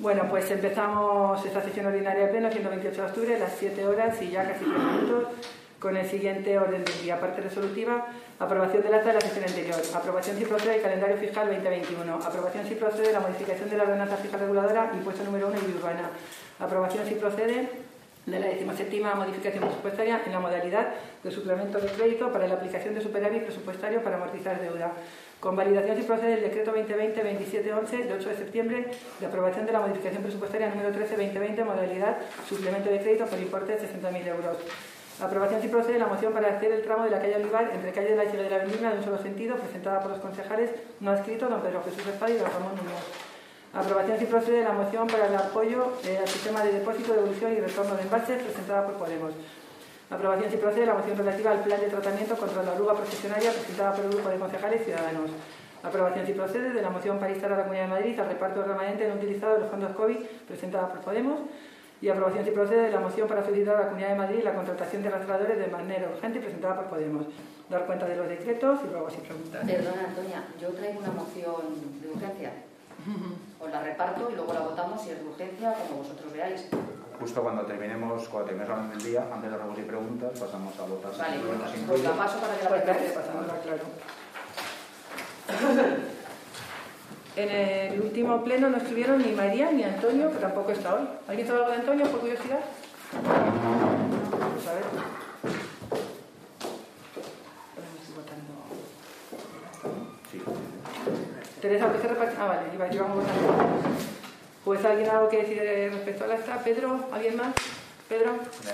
Bueno, pues empezamos esta sesión ordinaria de pleno, 128 de octubre, a las 7 horas y ya casi 3 minutos, con el siguiente orden del día. Parte resolutiva, aprobación del acta de la sesión anterior, aprobación si procede del calendario fiscal 2021, aprobación si procede de la modificación de la ordenanza fiscal reguladora, impuesto número 1 y urbana, aprobación si procede de la 17ª modificación presupuestaria en la modalidad de suplemento de crédito para la aplicación de superávit presupuestario para amortizar deuda. Con validación si procede el decreto 2020-2711 de 8 de septiembre de aprobación de la modificación presupuestaria número 13-2020 modalidad suplemento de crédito por importe de 60.000 euros. Aprobación si procede la moción para hacer el tramo de la calle Olivar entre calle de la Isla de la Vendimia de un solo sentido presentada por los concejales no adscritos don Pedro Jesús Espada y don Ramón Muñoz. Aprobación si procede la moción para el apoyo al sistema de depósito, devolución y retorno de embalses presentada por Podemos. Aprobación si procede la moción relativa al plan de tratamiento contra la oruga profesionaria presentada por el grupo de concejales Ciudadanos. Aprobación si procede de la moción para instar a la Comunidad de Madrid al reparto del remanente no utilizado de los fondos COVID presentada por Podemos. Y aprobación si procede de la moción para solicitar a la Comunidad de Madrid la contratación de rastreadores de manera urgente presentada por Podemos. Dar cuenta de los decretos y luego si preguntas. Perdona, Antonia, yo traigo una moción de urgencia. Os la reparto y luego la votamos si es de urgencia, como vosotros veáis. Justo cuando terminemos el día, antes de ruegos y preguntas, pasamos a votar. Vale, pues la paso para que la veáis. Claro. En el último pleno no estuvieron ni María ni Antonio, que tampoco está hoy. ¿Alguien sabe algo de Antonio, por curiosidad? Pues a ver. Sí. Teresa, ¿qué se reparte? Ah, vale, llevamos votando. Pues ¿alguien algo que decir respecto al acta? ¿Pedro? ¿Alguien más? ¿Pedro?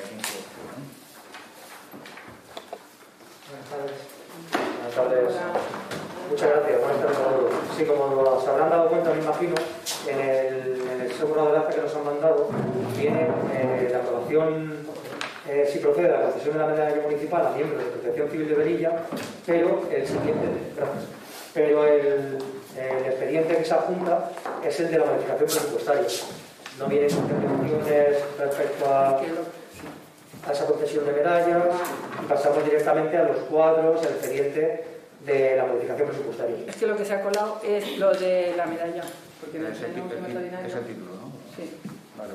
Buenas tardes. Hola. Muchas gracias. Buenas tardes a todos. Sí, como se habrán dado cuenta, me imagino, en el segundo de acta que nos han mandado viene la aprobación, si procede de la concesión de la medalla municipal a miembros de Protección Civil de Velilla, pero el siguiente, gracias, pero el expediente que se adjunta es el de la modificación presupuestaria. No vienen intervenciones respecto a esa concesión de medallas y pasamos directamente a los cuadros, el expediente de la modificación presupuestaria. Es que lo que se ha colado es lo de la medalla, porque no tenemos un ordinario. Es el título, ¿no? Sí. Vale.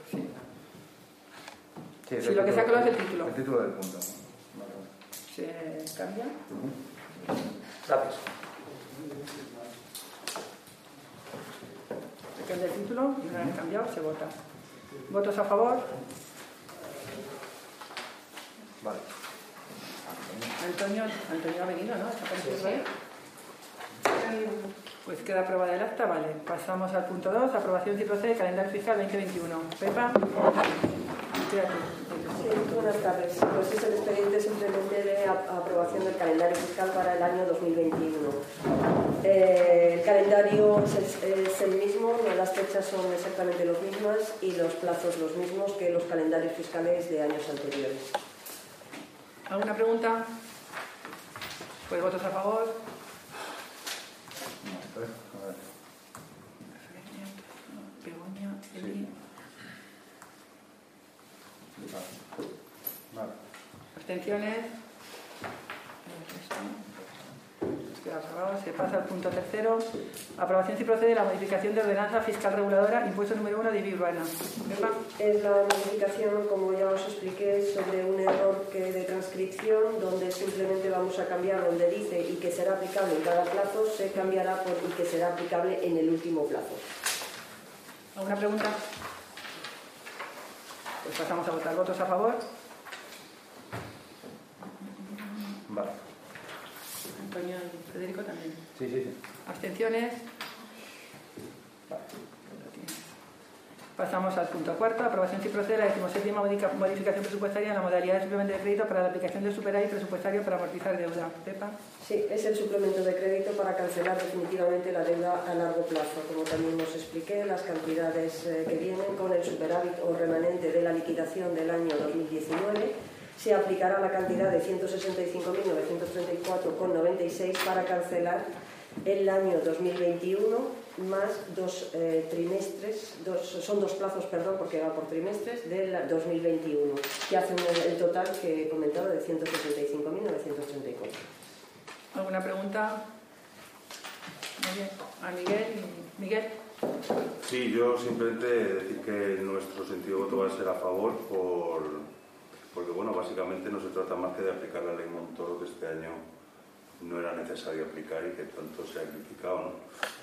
Sí. Sí, lo que se ha colado es el título. El título del punto. ¿Se cambia? Gracias. Se cambia el título y una vez cambiado se vota. ¿Votos a favor? Vale. Antonio ha venido, ¿no? ¿Está por aquí? Pues queda aprobada el acta, vale. Pasamos al punto 2, aprobación si procede del calendario fiscal 2021. Pepa. Sí, buenas tardes. Pues es el expediente simplemente de aprobación del calendario fiscal para el año 2021. El calendario es el mismo, las fechas son exactamente las mismas y los plazos los mismos que los calendarios fiscales de años anteriores. ¿Alguna pregunta? Pues votos a favor. Begoña, Eli. Vale. Abstenciones. Queda aprobado. Se pasa al punto tercero. Aprobación si procede la modificación de ordenanza fiscal reguladora, impuesto número 1 de vida urbana. Es la modificación, como ya os expliqué, sobre un error de transcripción, donde simplemente vamos a cambiar donde dice y que será aplicable en cada plazo, se cambiará por y que será aplicable en el último plazo. ¿Alguna pregunta? Pues pasamos a votar. ¿Votos a favor? Vale. Antonio y Federico también. Sí. ¿Abstenciones? Vale. Pasamos al punto cuarto. Aprobación si procede la 17ª modificación presupuestaria en la modalidad de suplemento de crédito para la aplicación del superávit presupuestario para amortizar deuda. Pepa. Sí, es el suplemento de crédito para cancelar definitivamente la deuda a largo plazo. Como también os expliqué, las cantidades que vienen con el superávit o remanente de la liquidación del año 2019 se aplicará la cantidad de 165.934,96 para cancelar el año 2021 más dos trimestres, son dos plazos, perdón, porque va por trimestres, del 2021, que hacen el total que he comentado de 165.934. ¿Alguna pregunta? Muy bien. A Miguel. Sí, yo simplemente decir que nuestro sentido de voto va a ser a favor porque, bueno, básicamente no se trata más que de aplicar la ley Montoro, que este año no era necesario aplicar y que tanto se ha criticado, ¿no?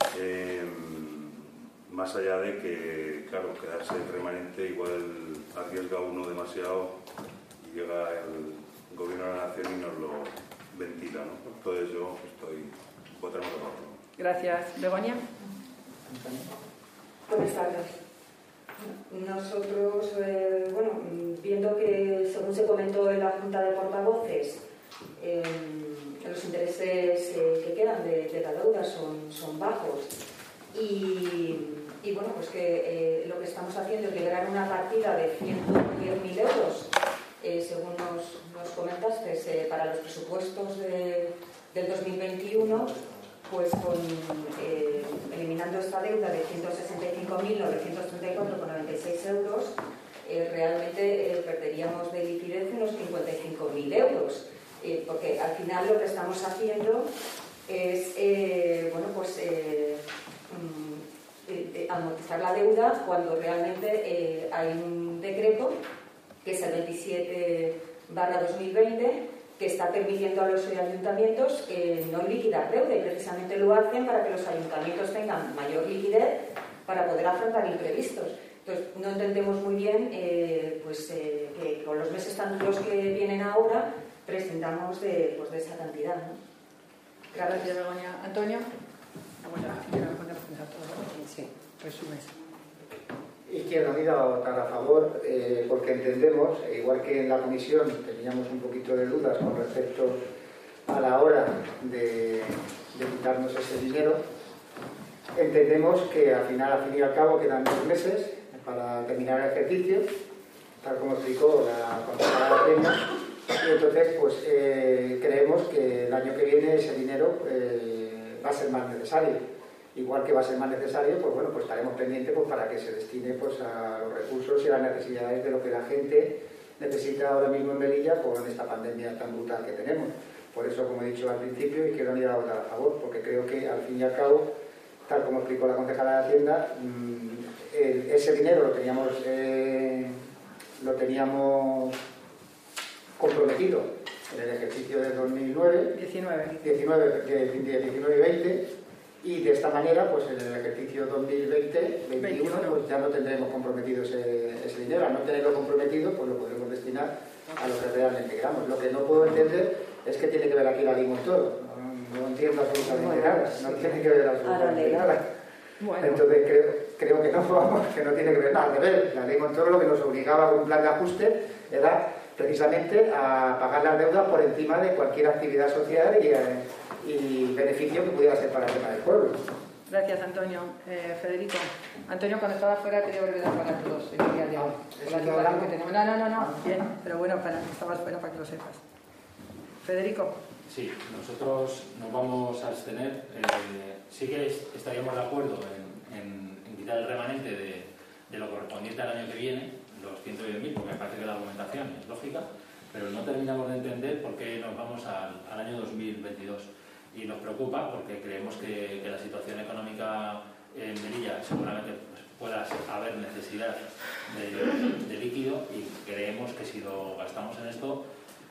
Más allá de que, claro, quedarse el remanente igual arriesga uno demasiado y llega el gobierno de la nación y nos lo ventila, ¿no? Entonces yo votaremos a favor. Gracias. Begoña. Buenas tardes. Nosotros, viendo que, según se comentó en la Junta de Portavoces, los intereses que quedan de la deuda son bajos y bueno, pues que lo que estamos haciendo es liberar una partida de 110.000 euros, según nos comentaste, para los presupuestos del 2021, pues eliminando esta deuda de 165.934,96 euros, realmente perderíamos de liquidez unos 55.000 euros, porque al final lo que estamos haciendo es amortizar la deuda cuando realmente hay un decreto que es el 27/2020 que está permitiendo a los ayuntamientos no liquidar deuda, y precisamente lo hacen para que los ayuntamientos tengan mayor liquidez para poder afrontar imprevistos. Entonces, no entendemos muy bien que con los meses tan duros que vienen ahora presentamos de esa cantidad, ¿no? Gracias, Begoña. Antonio. Sí, resumes. Izquierda Unida va a votar a favor porque entendemos, igual que en la comisión teníamos un poquito de dudas con respecto a la hora de quitarnos ese dinero, entendemos que al fin y al cabo quedan 2 meses para terminar el ejercicio, tal como explicó la consejera Peña, y entonces pues creemos que el año que viene ese dinero va a ser más necesario. Igual que va a ser más necesario, pues bueno, pues estaremos pendientes pues, para que se destine pues, a los recursos y a las necesidades de lo que la gente necesita ahora mismo en Melilla con esta pandemia tan brutal que tenemos. Por eso, como he dicho al principio, y quiero ir a votar a favor, porque creo que al fin y al cabo, tal como explicó la concejala de Hacienda, ese dinero lo teníamos comprometido en el ejercicio de 19 y 20, y de esta manera, pues en el ejercicio 2020-21, pues ya no tendremos comprometido ese dinero. Al no tenerlo comprometido, pues lo podremos destinar a lo que realmente queramos. Lo que no puedo entender es que tiene que ver aquí la ley Montoro. No entiendo absolutamente nada. No tiene que ver absolutamente nada. Bueno. Entonces creo que no tiene que ver nada. De ver, la ley Montoro lo que nos obligaba con un plan de ajuste era precisamente a pagar las deudas por encima de cualquier actividad social y beneficio que pudiera ser para el tema del pueblo. Gracias, Antonio. Federico. Antonio, cuando estaba fuera te dio brevedad para todos el día de hoy. La situación que tenemos. No. Bien, pero bueno, estabas fuera para que lo sepas. Federico. Sí, nosotros nos vamos a abstener. Sí que estaríamos de acuerdo en quitar el remanente de lo correspondiente al año que viene, los 110.000, porque me parece que la argumentación es lógica, pero no terminamos de entender por qué nos vamos al año 2022. Y nos preocupa porque creemos que la situación económica en Melilla seguramente pueda haber necesidad de líquido, y creemos que si lo gastamos en esto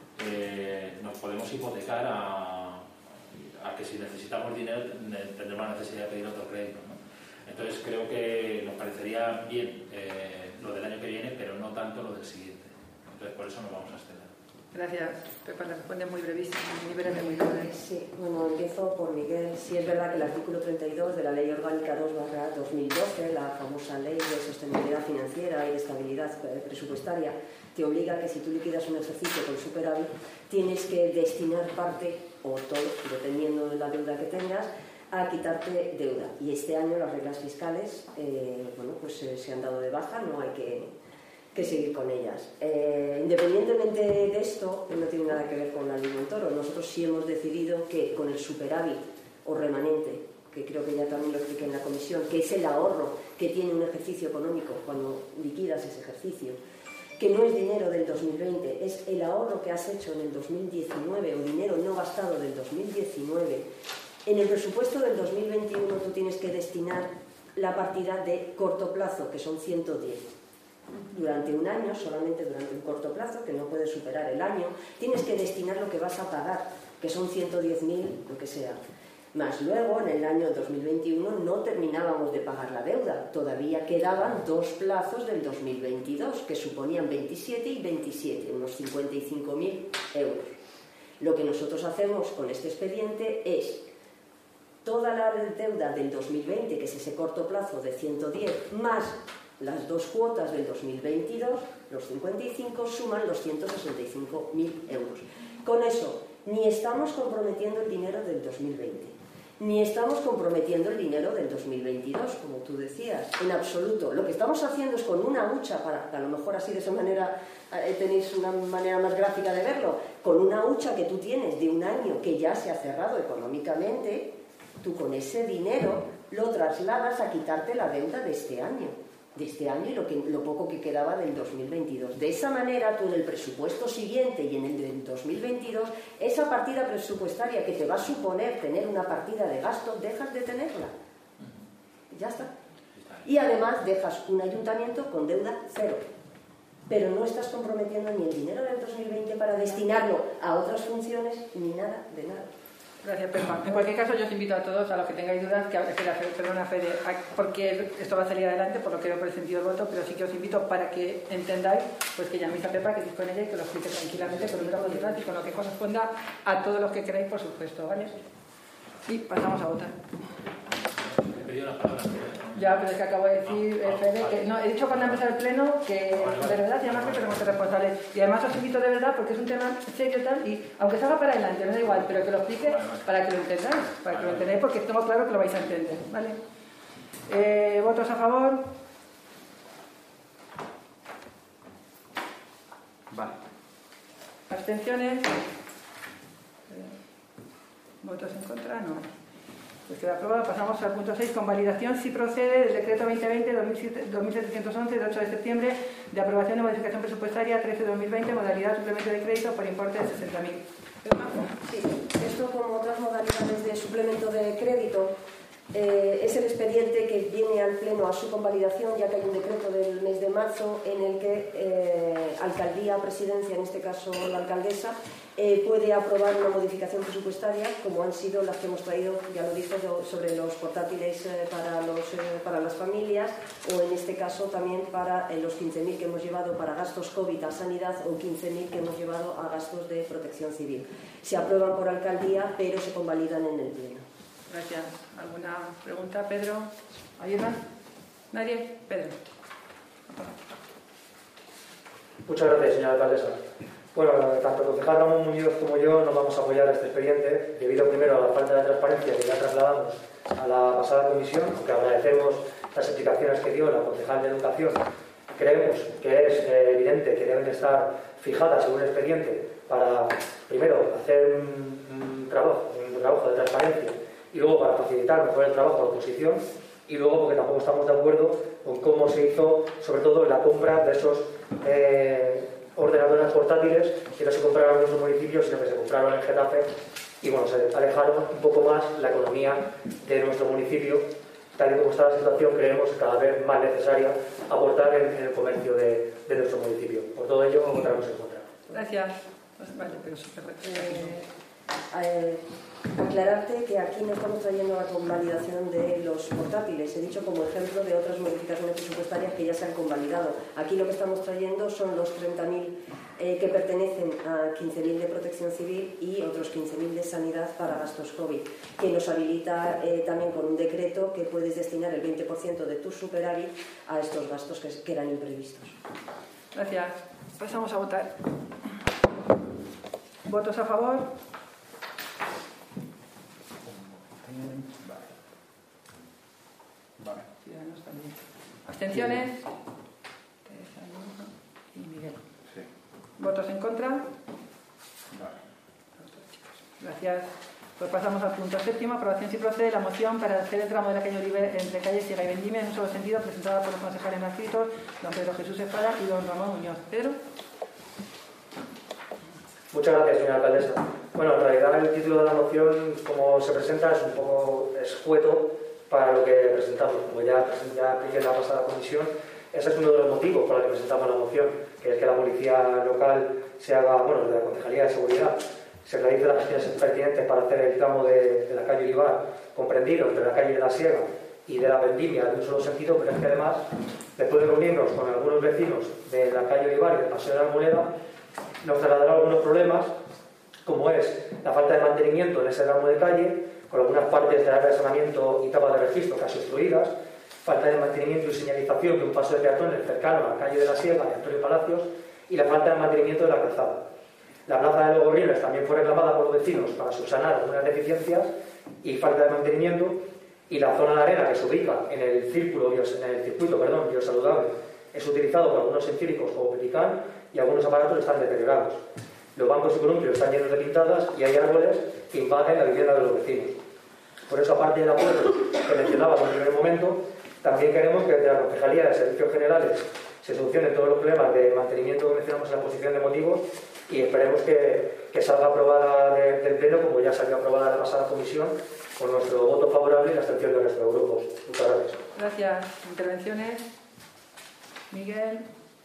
nos podemos hipotecar a que si necesitamos dinero tendremos la necesidad de pedir otro crédito, ¿no? Entonces creo que nos parecería bien lo del año que viene, pero no tanto lo del siguiente. Entonces por eso nos vamos a abstener. Gracias. Pepa, le responde muy brevísimo, muy breve, muy breve. Sí, bueno, empiezo por Miguel. Sí, es verdad que el artículo 32 de la Ley Orgánica 2/2012, la famosa Ley de Sostenibilidad Financiera y de Estabilidad Presupuestaria, te obliga a que si tú liquidas un ejercicio con superávit, tienes que destinar parte, o todo, dependiendo de la deuda que tengas, a quitarte deuda. Y este año las reglas fiscales se han dado de baja, no hay que seguir con ellas. Independientemente de esto, no tiene nada que ver con la ley Montoro. Nosotros sí hemos decidido que con el superávit o remanente, que creo que ya también lo expliqué en la comisión, que es el ahorro que tiene un ejercicio económico cuando liquidas ese ejercicio, que no es dinero del 2020, es el ahorro que has hecho en el 2019 o dinero no gastado del 2019. En el presupuesto del 2021 tú tienes que destinar la partida de corto plazo, que son 110. Durante un año, solamente durante un corto plazo, que no puedes superar el año, tienes que destinar lo que vas a pagar, que son 110.000, lo que sea. Más luego, en el año 2021, no terminábamos de pagar la deuda. Todavía quedaban 2 plazos del 2022, que suponían 27 y 27, unos 55.000 euros. Lo que nosotros hacemos con este expediente es toda la deuda del 2020, que es ese corto plazo de 110, más las 2 cuotas del 2022, los 55, suman los 165.000 euros. Con eso, ni estamos comprometiendo el dinero del 2020, ni estamos comprometiendo el dinero del 2022, como tú decías, en absoluto. Lo que estamos haciendo es con una hucha, para a lo mejor así de esa manera tenéis una manera más gráfica de verlo, con una hucha que tú tienes de un año que ya se ha cerrado económicamente, tú con ese dinero lo trasladas a quitarte la deuda de este año y lo poco que quedaba del 2022. De esa manera, tú en el presupuesto siguiente y en el del 2022, esa partida presupuestaria que te va a suponer tener una partida de gasto, dejas de tenerla. Ya está. Y además dejas un ayuntamiento con deuda cero. Pero no estás comprometiendo ni el dinero del 2020 para destinarlo a otras funciones, ni nada de nada. Gracias, Pepa. En cualquier caso, yo os invito a todos, a los que tengáis dudas, perdona, Fede, porque esto va a salir adelante, por lo que veo por el sentido del voto, pero sí que os invito para que entendáis, pues que llaméis a Pepa, que estéis con ella y que lo explique tranquilamente con números de y con lo que corresponda a todos los que queráis, por supuesto, ¿vale? Y pasamos a votar. He pedido la palabra. Ya, pero es que acabo de decir, Fede, que no, he dicho cuando empezó el pleno que de verdad se llama que tenemos que ser responsables. Y además os invito de verdad porque es un tema serio y tal, y aunque salga para adelante, me da igual, pero que lo explique para que lo entendáis, porque tengo claro que lo vais a entender, ¿vale? ¿Votos a favor? Vale. ¿Abstenciones? ¿Votos en contra? No. Pues queda aprobado. Pasamos al punto 6, convalidación, si procede, del decreto 2020-2711 de 8 de septiembre de aprobación de modificación presupuestaria 13-2020, modalidad suplemento de crédito por importe de 60.000. Sí, esto como otras modalidades de suplemento de crédito es el expediente que viene al Pleno a su convalidación, ya que hay un decreto del mes de marzo en el que alcaldía, presidencia, en este caso la alcaldesa, puede aprobar una modificación presupuestaria, como han sido las que hemos traído, ya lo dijo, sobre los portátiles para las familias, o en este caso también para los 15.000 que hemos llevado para gastos COVID a sanidad o 15.000 que hemos llevado a gastos de protección civil. Se aprueban por alcaldía, pero se convalidan en el Pleno. Gracias. ¿Alguna pregunta, Pedro? ¿Alguien más? ¿Nadie? Pedro. Muchas gracias, señora alcaldesa. Bueno, tanto el concejal Ramón Muñoz como yo no vamos a apoyar este expediente, debido primero a la falta de transparencia que ya trasladamos a la pasada comisión, aunque agradecemos las explicaciones que dio la concejal de Educación. Creemos que es evidente que deben estar fijadas en un expediente para, primero, hacer un trabajo de transparencia y luego para facilitar mejor el trabajo de oposición, y luego porque tampoco estamos de acuerdo con cómo se hizo, sobre todo, la compra de esos ordenadores portátiles, que no se compraron en nuestro municipio, sino que se compraron en Getafe, y bueno, se alejaron un poco más la economía de nuestro municipio. Tal y como está la situación, creemos cada vez más necesaria aportar en el comercio de nuestro municipio. Por todo ello, votaremos en contra. Gracias. Vale, pero súper aclararte que aquí no estamos trayendo la convalidación de los portátiles. He dicho como ejemplo de otras modificaciones presupuestarias que ya se han convalidado. Aquí lo que estamos trayendo son los 30.000 que pertenecen a 15.000 de protección civil y otros 15.000 de sanidad para gastos COVID, que nos habilita también con un decreto que puedes destinar el 20% de tu superávit a estos gastos que eran imprevistos. Gracias. Pasamos a votar. ¿Votos a favor? Vale. Ciudadanos también. ¿Abstenciones? Y Miguel. Sí. ¿Votos en contra? Vale. Gracias. Pues pasamos al punto 7, aprobación si procede la moción para hacer el tramo de la calle Oliver entre calle Siega y Vendimia en un solo sentido, presentada por los concejales no adscritos, don Pedro Jesús Espada y don Ramón Muñoz. Pedro. Muchas gracias, señora alcaldesa. Bueno, en realidad el título de la moción, como se presenta, es un poco escueto, para lo que presentamos. Como ya expliqué en la pasada comisión, ese es uno de los motivos por los que presentamos la moción, que es que la policía local se haga, bueno, de la Concejalía de Seguridad, se realice las gestiones pertinentes para hacer el tramo de la calle Olivar, comprendido entre la calle de la Siega y de la Vendimia de un solo sentido, pero es que además, después de reunirnos con algunos vecinos de la calle Olivar y del Paseo de la Arboleda, nos trasladaron algunos problemas, como es la falta de mantenimiento en ese tramo de calle, con algunas partes del área de saneamiento y tapas de registro casi obstruidas, falta de mantenimiento y señalización de un paso de peatones cercano a la calle de la Siega y Antonio Palacios, y la falta de mantenimiento de la calzada. La plaza de los Gorriones también fue reclamada por los vecinos para subsanar algunas deficiencias y falta de mantenimiento, y la zona de arena que se ubica en el circuito biosaludable es utilizado por algunos científicos como Peticán y algunos aparatos están deteriorados. Los bancos y columpios están llenos de pintadas y hay árboles que invaden la vivienda de los vecinos. Por eso, aparte del acuerdo que mencionaba en un primer momento, también queremos que desde la Concejalía de Servicios Generales se solucionen todos los problemas de mantenimiento que mencionamos en la exposición de motivos, y esperemos que salga aprobada del Pleno, como ya salió aprobada en la pasada comisión, con nuestro voto favorable y la abstención de nuestros grupos. Muchas gracias. Gracias. ¿Intervenciones? Miguel.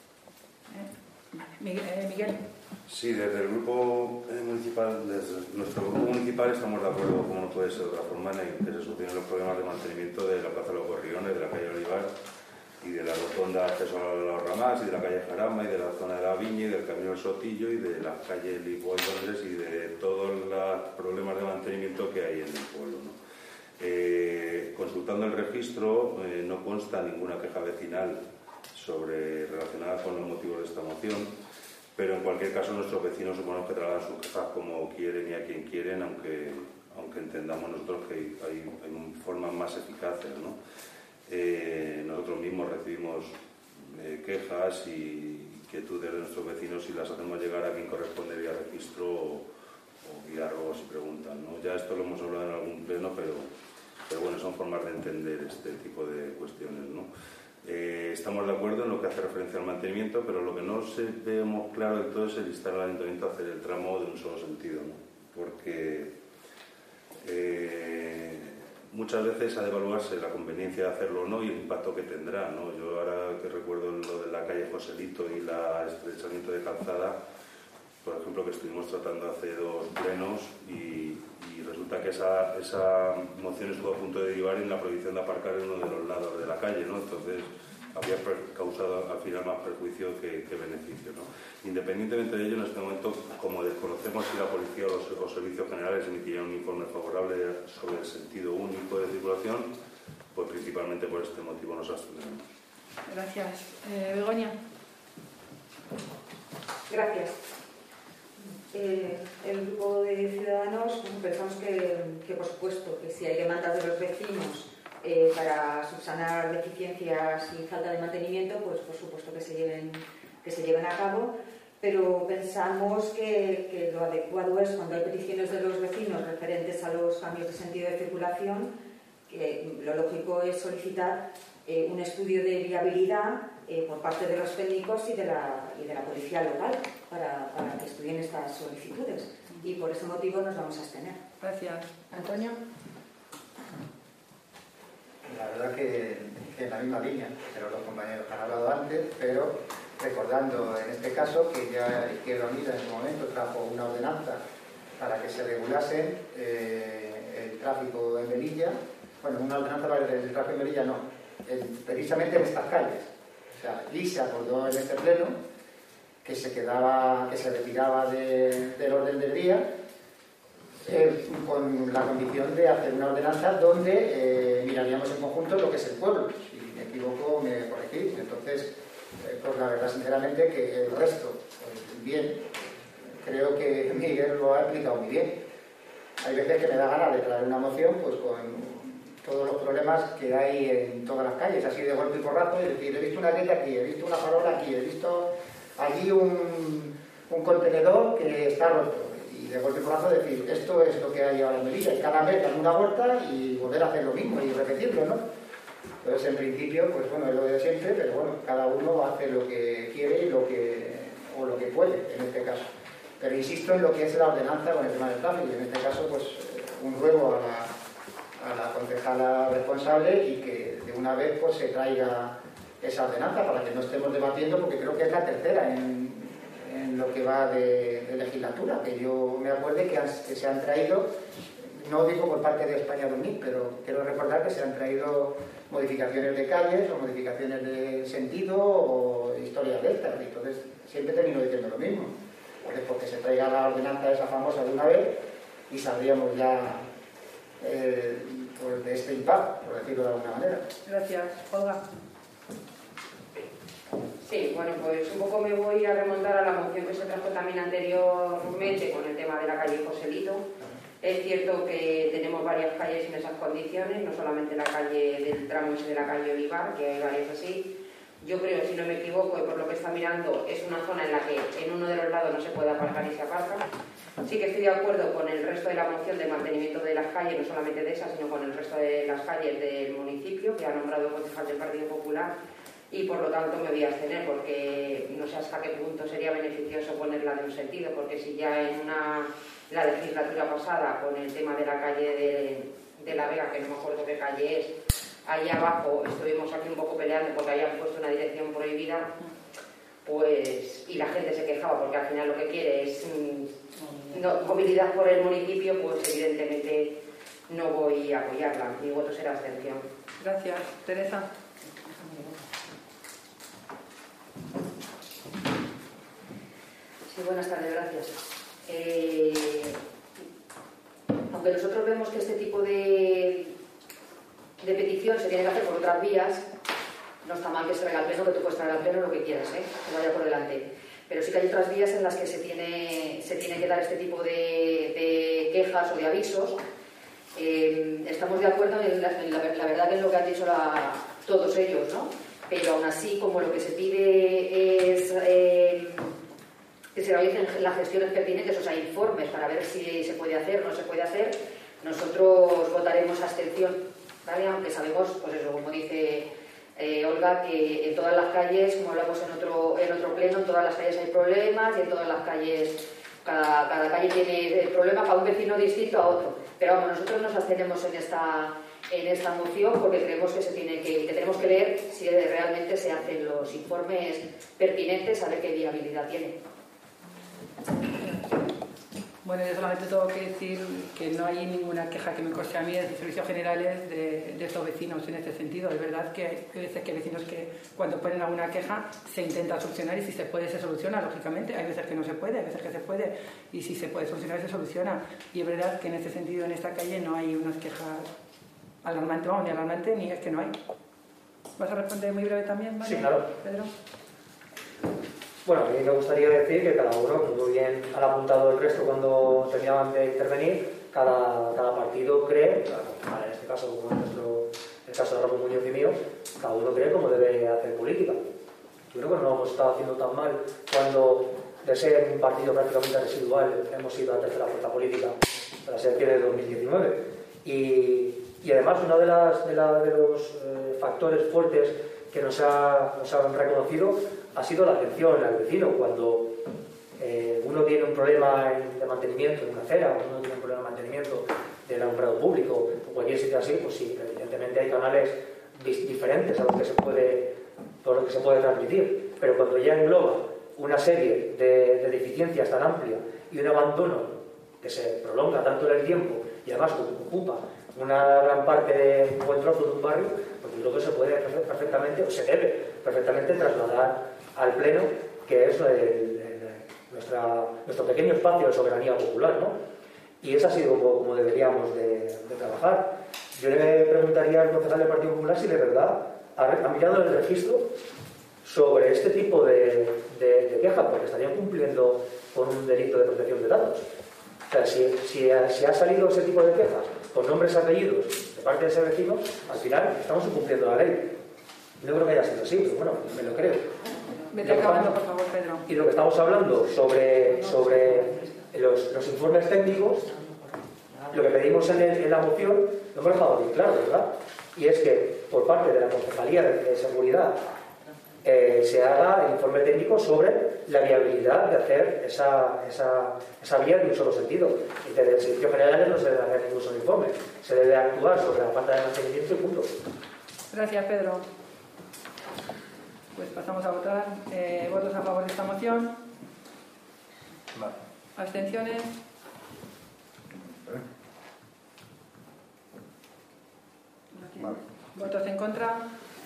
Miguel. Sí, desde el grupo municipal, desde nuestro grupo municipal estamos de acuerdo, como no puede ser de otra forma, en que se solucionen los problemas de mantenimiento de la Plaza de los Gorriones, de la calle Olivar y de la rotonda de acceso a los Ramás y de la calle Jarama y de la zona de la Viña y del Camino del Sotillo y de la calle Lisboa y Londres y de todos los problemas de mantenimiento que hay en el pueblo, ¿no? Consultando el registro, no consta ninguna queja vecinal relacionada con los motivos de esta moción, pero en cualquier caso nuestros vecinos suponemos que trasladan sus quejas como quieren y a quien quieren, aunque entendamos nosotros que hay formas más eficaces, ¿no? Nosotros mismos recibimos quejas y inquietudes de nuestros vecinos y las hacemos llegar a quien corresponde vía registro o vía ruegos y preguntas, ¿no? Ya esto lo hemos hablado en algún pleno, pero bueno, son formas de entender este tipo de cuestiones, ¿no? Estamos de acuerdo en lo que hace referencia al mantenimiento, pero lo que no vemos claro del todo es el instar al ayuntamiento a hacer el tramo de un solo sentido, ¿no? Porque muchas veces ha de evaluarse la conveniencia de hacerlo o no y el impacto que tendrá, ¿no? Yo ahora que recuerdo lo de la calle Joselito y el estrechamiento de calzada, por ejemplo, que estuvimos tratando hace 2 plenos y resulta que esa moción estuvo a punto de derivar en la prohibición de aparcar en uno de los lados de la calle, ¿no? Entonces había causado al final más perjuicio que beneficio, ¿no? Independientemente de ello, en este momento, como desconocemos si la policía o los servicios generales emitirían un informe favorable sobre el sentido único de circulación, pues principalmente por este motivo nos abstenemos. Gracias. Begoña. Gracias. El grupo de Ciudadanos pensamos que por supuesto que si hay demandas de los vecinos para subsanar deficiencias y falta de mantenimiento, pues por supuesto que se lleven a cabo, pero pensamos que lo adecuado es, cuando hay peticiones de los vecinos referentes a los cambios de sentido de circulación, que lo lógico es solicitar un estudio de viabilidad por parte de los técnicos y de la policía local para que estudien estas solicitudes, y por ese motivo nos vamos a abstener. Gracias. Antonio. La verdad que en la misma línea, pero los compañeros han hablado antes, pero recordando en este caso que ya Izquierda Unida en su momento trajo una ordenanza para que se regulase el tráfico en Melilla. Bueno, una ordenanza para el tráfico en Melilla no, precisamente en estas calles. O sea, Lisa acordó en este pleno que se retiraba del orden del día con la condición de hacer una ordenanza donde miraríamos en conjunto lo que es el pueblo. Si me equivoco, me corregís. Entonces, pues la verdad, sinceramente, que el resto, pues bien, creo que Miguel lo ha explicado muy bien. Hay veces que me da ganas de traer una moción pues con todos los problemas que hay en todas las calles, así de golpe y porrazo, y decir, he visto una calle aquí, he visto una farola aquí, he visto allí un contenedor que está roto, y de golpe y porrazo decir, esto es lo que hay ahora en Melilla, y cada vez dar una vuelta y volver a hacer lo mismo y repetirlo, ¿no? Entonces, en principio, pues bueno, es lo de siempre, pero bueno, cada uno hace lo que quiere y lo que puede, en este caso. Pero insisto en lo que es la ordenanza con el tema del tráfico, y en este caso, pues un ruego a a la concejala responsable y que de una vez pues se traiga esa ordenanza para que no estemos debatiendo, porque creo que es la tercera en lo que va de legislatura, que yo me acuerde que se han traído, no digo por parte de España 2000, pero quiero recordar que se han traído modificaciones de calles o modificaciones de sentido o historias de estas, y entonces siempre termino diciendo lo mismo. Pues porque se traiga la ordenanza esa famosa de una vez y saldríamos ya pues de este impasse, por decirlo de alguna manera. Gracias. Olga. Sí, bueno, pues un poco me voy a remontar a la moción que se trajo también anteriormente con el tema de la calle Joselito. Es cierto que tenemos varias calles en esas condiciones, no solamente la calle del tramo ese de la calle Olivar, que hay varias así. Yo creo, si no me equivoco, y por lo que está mirando, es una zona en la que en uno de los lados no se puede aparcar y se aparca. Sí que estoy de acuerdo con el resto de la moción de mantenimiento de las calles, no solamente de esas, sino con el resto de las calles del municipio, que ha nombrado el concejal del Partido Popular, y por lo tanto me voy a abstener, porque no sé hasta qué punto sería beneficioso ponerla de un sentido, porque si ya en la legislatura pasada, con el tema de la calle de La Vega, que no me acuerdo qué calle es, ahí abajo estuvimos aquí un poco peleando porque habían puesto una dirección prohibida, pues, y la gente se quejaba porque al final lo que quiere es movilidad por el municipio, pues evidentemente no voy a apoyarla. Mi voto será abstención. Gracias. Teresa. Sí, buenas tardes, gracias. Aunque nosotros vemos que este tipo de petición se tiene que hacer por otras vías, no está mal que se traiga al pleno, que tú puedes traer al pleno lo que quieras, que vaya por delante. Pero sí que hay otras vías en las que se tiene que dar este tipo de quejas o de avisos. Estamos de acuerdo en la verdad que es lo que han dicho todos ellos, ¿no? Pero aún así, como lo que se pide es que se realicen las gestiones pertinentes, o sea, informes para ver si se puede hacer o no se puede hacer, nosotros votaremos abstención, ¿vale? Aunque sabemos, pues eso, como dice Olga, que en todas las calles, como hablamos en otro pleno, en todas las calles hay problemas y en todas las calles, cada calle tiene problemas para un vecino distinto a otro. Pero vamos, nosotros nos abstenemos en esta moción porque creemos que tenemos que ver si realmente se hacen los informes pertinentes, a ver qué viabilidad tiene. Bueno, yo solamente tengo que decir que no hay ninguna queja que me conste a mí de servicios generales de estos vecinos en este sentido. Es verdad que hay veces que hay vecinos que cuando ponen alguna queja se intenta solucionar y si se puede se soluciona, lógicamente. Hay veces que no se puede, hay veces que se puede y si se puede solucionar se soluciona. Y es verdad que en este sentido en esta calle no hay unas quejas alarmantes, vamos, ni alarmante ni es que no hay. ¿Vas a responder muy breve también, María? Sí, claro. Pedro. Bueno, a mí me gustaría decir que cada uno, muy bien han apuntado el resto cuando terminaban de intervenir, cada partido cree, en este caso como en el caso de Ramón Muñoz y mío, cada uno cree cómo debe hacer política. Yo creo que no lo hemos estado haciendo tan mal cuando, de ser un partido prácticamente residual, hemos ido a la tercera fuerza política de las elecciones de 2019. Y además uno de los factores fuertes que nos han reconocido ha sido la atención al vecino. Cuando uno tiene un problema de mantenimiento de una acera, o uno tiene un problema de mantenimiento del alumbrado público o cualquier sitio así, pues sí, evidentemente hay canales diferentes a los que se puede transmitir, pero cuando ya engloba una serie de deficiencias tan amplias y un abandono que se prolonga tanto en el tiempo y además ocupa una gran parte de un buen trozo de un barrio, pues yo creo que se puede perfectamente, o se debe perfectamente trasladar al pleno, que es nuestro pequeño espacio de soberanía popular, ¿no? Y es así como deberíamos de trabajar. Yo le preguntaría al concejal del Partido Popular si de verdad ha mirado el registro sobre este tipo de quejas, porque estarían cumpliendo con un delito de protección de datos. O sea, si ha salido ese tipo de quejas con nombres y apellidos de parte de ese vecino, al final estamos incumpliendo la ley. No creo que haya sido así, pero bueno, me lo creo. Vete acabando, por favor, Pedro. Y lo que estamos hablando sobre los informes técnicos, lo que pedimos en la moción, lo hemos dejado bien claro, ¿verdad? Y es que por parte de la Concejalía de Seguridad se haga el informe técnico sobre la viabilidad de hacer esa vía de un solo sentido. Y desde el Servicio General no se debe hacer ningún solo informe, se debe actuar sobre la falta de mantenimiento y punto. Gracias, Pedro. Pues pasamos a votar. ¿Votos a favor de esta moción? Vale. ¿Abstenciones? Vale. ¿Votos en contra?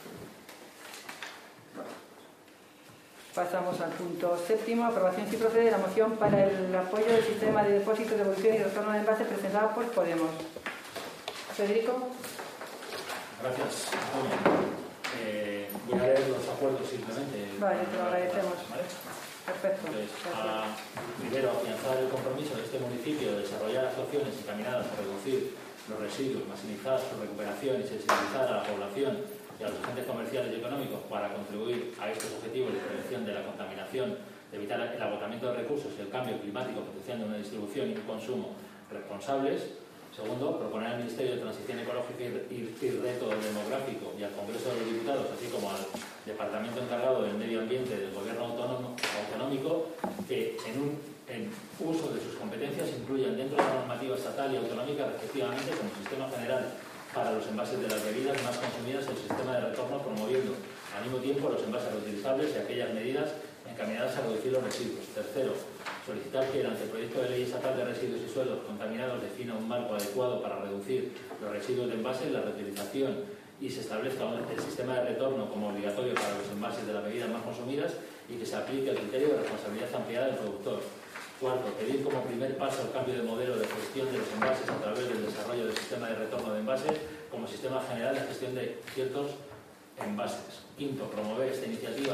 Pasamos al punto 7º, aprobación si procede de la moción para el apoyo del sistema de depósitos, devolución y retorno de envases presentada por Podemos. Federico. Gracias, Antonio. Voy a leer los acuerdos simplemente. Vale, te lo agradecemos. ¿Vale? Perfecto. Entonces, primero, afianzar el compromiso de este municipio de desarrollar acciones encaminadas a reducir los residuos, maximizar su recuperación y sensibilizar a la población y a los agentes comerciales y económicos para contribuir a estos objetivos de prevención de la contaminación, de evitar el agotamiento de recursos y el cambio climático, potenciando una distribución y un consumo responsables. Segundo, proponer al Ministerio de Transición Ecológica y Reto Demográfico y al Congreso de los Diputados, así como al Departamento encargado del Medio Ambiente del Gobierno Autonómico, que en uso de sus competencias incluyan dentro de la normativa estatal y autonómica, respectivamente, como sistema general para los envases de las bebidas más consumidas, el sistema de retorno, promoviendo al mismo tiempo los envases reutilizables y aquellas medidas encaminadas a reducir los residuos. Tercero, solicitar que el anteproyecto de ley estatal de residuos y suelos contaminados defina un marco adecuado para reducir los residuos de envases, la reutilización y se establezca el sistema de retorno como obligatorio para los envases de las bebidas más consumidas y que se aplique el criterio de responsabilidad ampliada del productor. Cuarto, pedir como primer paso el cambio de modelo de gestión de los envases a través del desarrollo del sistema de retorno de envases como sistema general de gestión de ciertos envases. Quinto, promover esta iniciativa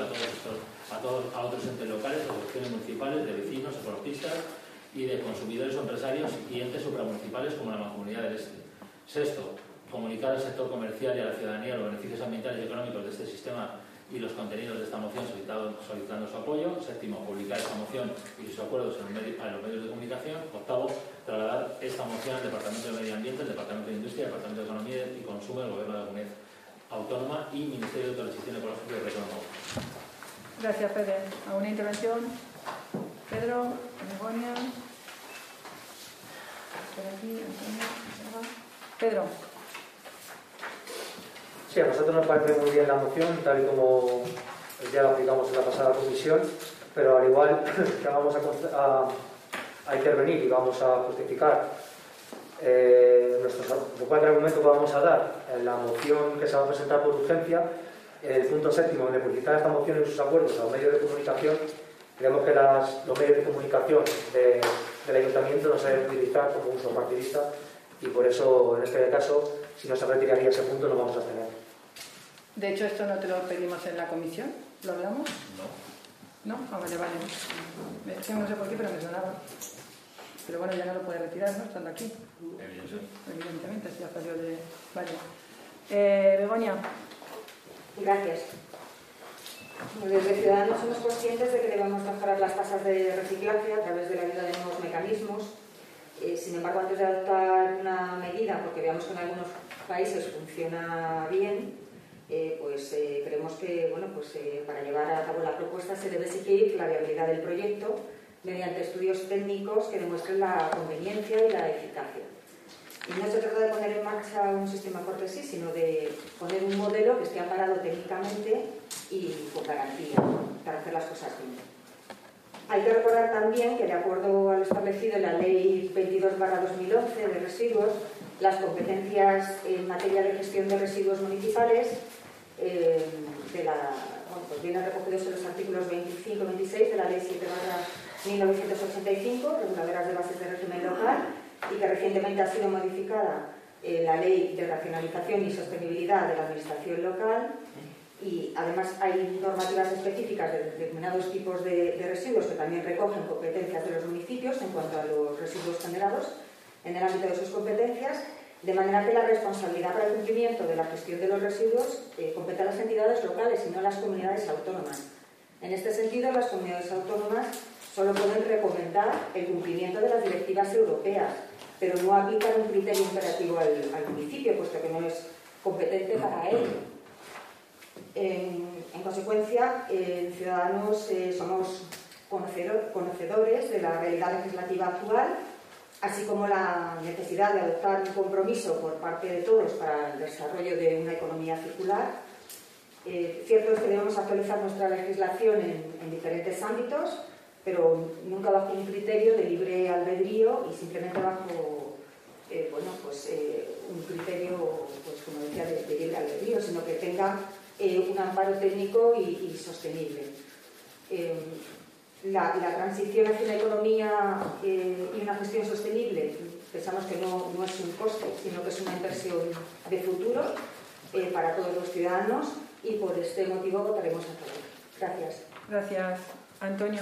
a otros entes locales, asociaciones municipales, de vecinos, ecologistas y de consumidores o empresarios y entes supramunicipales como la Mancomunidad del Este. Sexto, comunicar al sector comercial y a la ciudadanía los beneficios ambientales y económicos de este sistema y los contenidos de esta moción solicitando su apoyo. Séptimo, publicar esta moción y sus acuerdos en los medios de comunicación. Octavo, trasladar esta moción al Departamento de Medio Ambiente, el Departamento de Industria, el Departamento de Economía y Consumo del Gobierno de la Comunidad Autónoma y Ministerio de Transición Ecológica y Retorno. Gracias, Pedro. ¿Alguna intervención? Pedro, Begoña. Pedro. Sí, a nosotros nos parece muy bien la moción, tal y como ya la aplicamos en la pasada comisión, pero al igual que vamos a intervenir y vamos a justificar los 4 argumentos que vamos a dar en la moción que se va a presentar por urgencia, en el punto 7º, de publicar esta moción y sus acuerdos a los medios de comunicación, creemos que los medios de comunicación del ayuntamiento no se deben utilizar como uso partidista y por eso, en este caso, si no se retiraría ese punto, no vamos a tener. De hecho, esto no te lo pedimos en la comisión. ¿Lo hablamos? No. ¿No? Ah, vale, vale. Es que no sé por qué, pero me sonaba. Pero bueno, ya no lo puede retirar, ¿no? Estando aquí. Evidentemente, ya salió de... Vale. Begoña. Gracias. Desde Ciudadanos somos conscientes de que debemos mejorar las tasas de reciclaje a través de la ayuda de nuevos mecanismos. Sin embargo, antes de adoptar una medida, porque veamos que en algunos países funciona bien, creemos que para llevar a cabo la propuesta se debe exigir la viabilidad del proyecto mediante estudios técnicos que demuestren la conveniencia y la eficacia. Y no se trata de poner en marcha un sistema cortesí, sino de poner un modelo que esté amparado técnicamente y con garantía para hacer las cosas bien. Hay que recordar también que, de acuerdo a lo establecido en la Ley 22/2011 de residuos, las competencias en materia de gestión de residuos municipales vienen recogidos en los artículos 25 y 26 de la Ley 7/1985, reguladoras de bases de régimen local, y que recientemente ha sido modificada la Ley de Racionalización y Sostenibilidad de la Administración Local. Y además hay normativas específicas de determinados tipos de residuos que también recogen competencias de los municipios en cuanto a los residuos generados en el ámbito de sus competencias, de manera que la responsabilidad para el cumplimiento de la gestión de los residuos compete a las entidades locales y no a las comunidades autónomas. En este sentido, las comunidades autónomas solo pueden recomendar el cumplimiento de las directivas europeas, pero no aplicar un criterio imperativo al municipio, puesto que no es competente para ello. En En consecuencia, Ciudadanos somos conocedores de la realidad legislativa actual, así como la necesidad de adoptar un compromiso por parte de todos para el desarrollo de una economía circular. Cierto es que debemos actualizar nuestra legislación en diferentes ámbitos, pero nunca bajo un criterio de libre albedrío y simplemente bajo un criterio, pues, como decía, de libre albedrío, sino que tenga un amparo técnico y sostenible. La transición hacia una economía y una gestión sostenible, pensamos que no es un coste, sino que es una inversión de futuro para todos los ciudadanos, y por este motivo votaremos a favor. Gracias. Gracias. Antonio.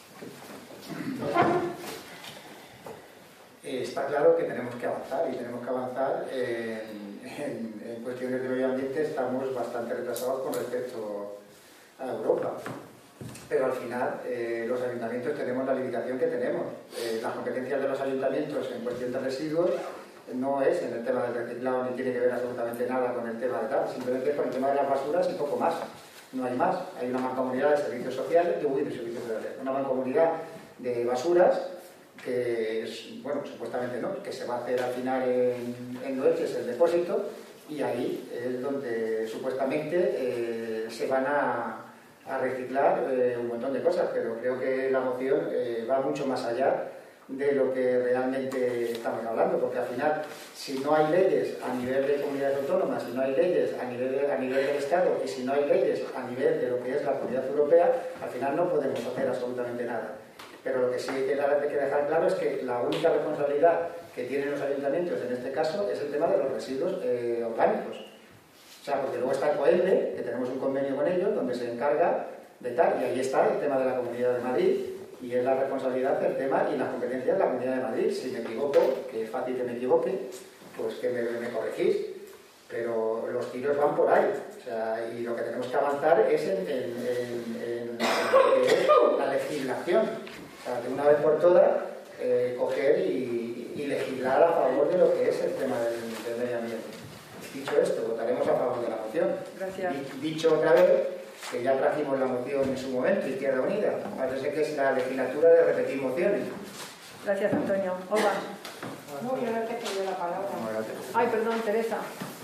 Está claro que tenemos que avanzar, y tenemos que avanzar en cuestiones de medio ambiente. Estamos bastante retrasados con respecto a Europa, pero al final los ayuntamientos tenemos la limitación que tenemos. Las competencias de los ayuntamientos en cuestión de residuos no es en el tema del reciclado, ni tiene que ver absolutamente nada con el tema de tal, simplemente con el tema de las basuras y poco más. No hay más. Hay una mancomunidad de servicios sociales, una mancomunidad de basuras que es, bueno, supuestamente no, que se va a hacer al final en Loeches el depósito, y ahí es donde supuestamente se van a reciclar un montón de cosas, pero creo que la moción va mucho más allá de lo que realmente estamos hablando, porque al final, si no hay leyes a nivel de comunidades autónomas, si no hay leyes a nivel del Estado, y si no hay leyes a nivel de lo que es la Comunidad Europea, al final no podemos hacer absolutamente nada. Pero lo que sí hay que dejar claro es que la única responsabilidad que tienen los ayuntamientos en este caso es el tema de los residuos orgánicos. O sea, porque luego está el COELDE, que tenemos un convenio con ellos, donde se encarga de tal, y ahí está el tema de la Comunidad de Madrid, y es la responsabilidad del tema y las competencias de la Comunidad de Madrid. Si me equivoco, que es fácil que me equivoque, pues que me corregís, pero los tiros van por ahí. O sea, y lo que tenemos que avanzar es en la legislación. O sea, de una vez por todas, coger y legislar a favor de lo que es el tema del medio ambiente. Dicho esto, votaremos a favor de la moción. Gracias. Dicho otra vez, que ya trajimos la moción en su momento, Izquierda Unida. Parece que es la legislatura de repetir mociones. Gracias, Antonio. Olga. No, yo no te pido la palabra. Ay, perdón, Teresa.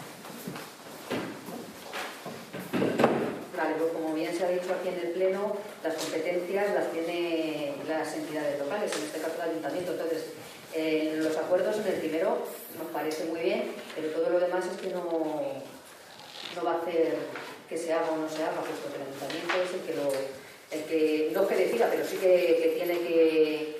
Vale, pues como bien se ha dicho aquí en el Pleno, las competencias las tienen las entidades locales, en este caso el Ayuntamiento. Entonces, los acuerdos en el primero nos parece muy bien, pero todo lo demás es que no va a hacer que se haga o no se haga, puesto que el Ayuntamiento es el que no que decida, pero sí que tiene que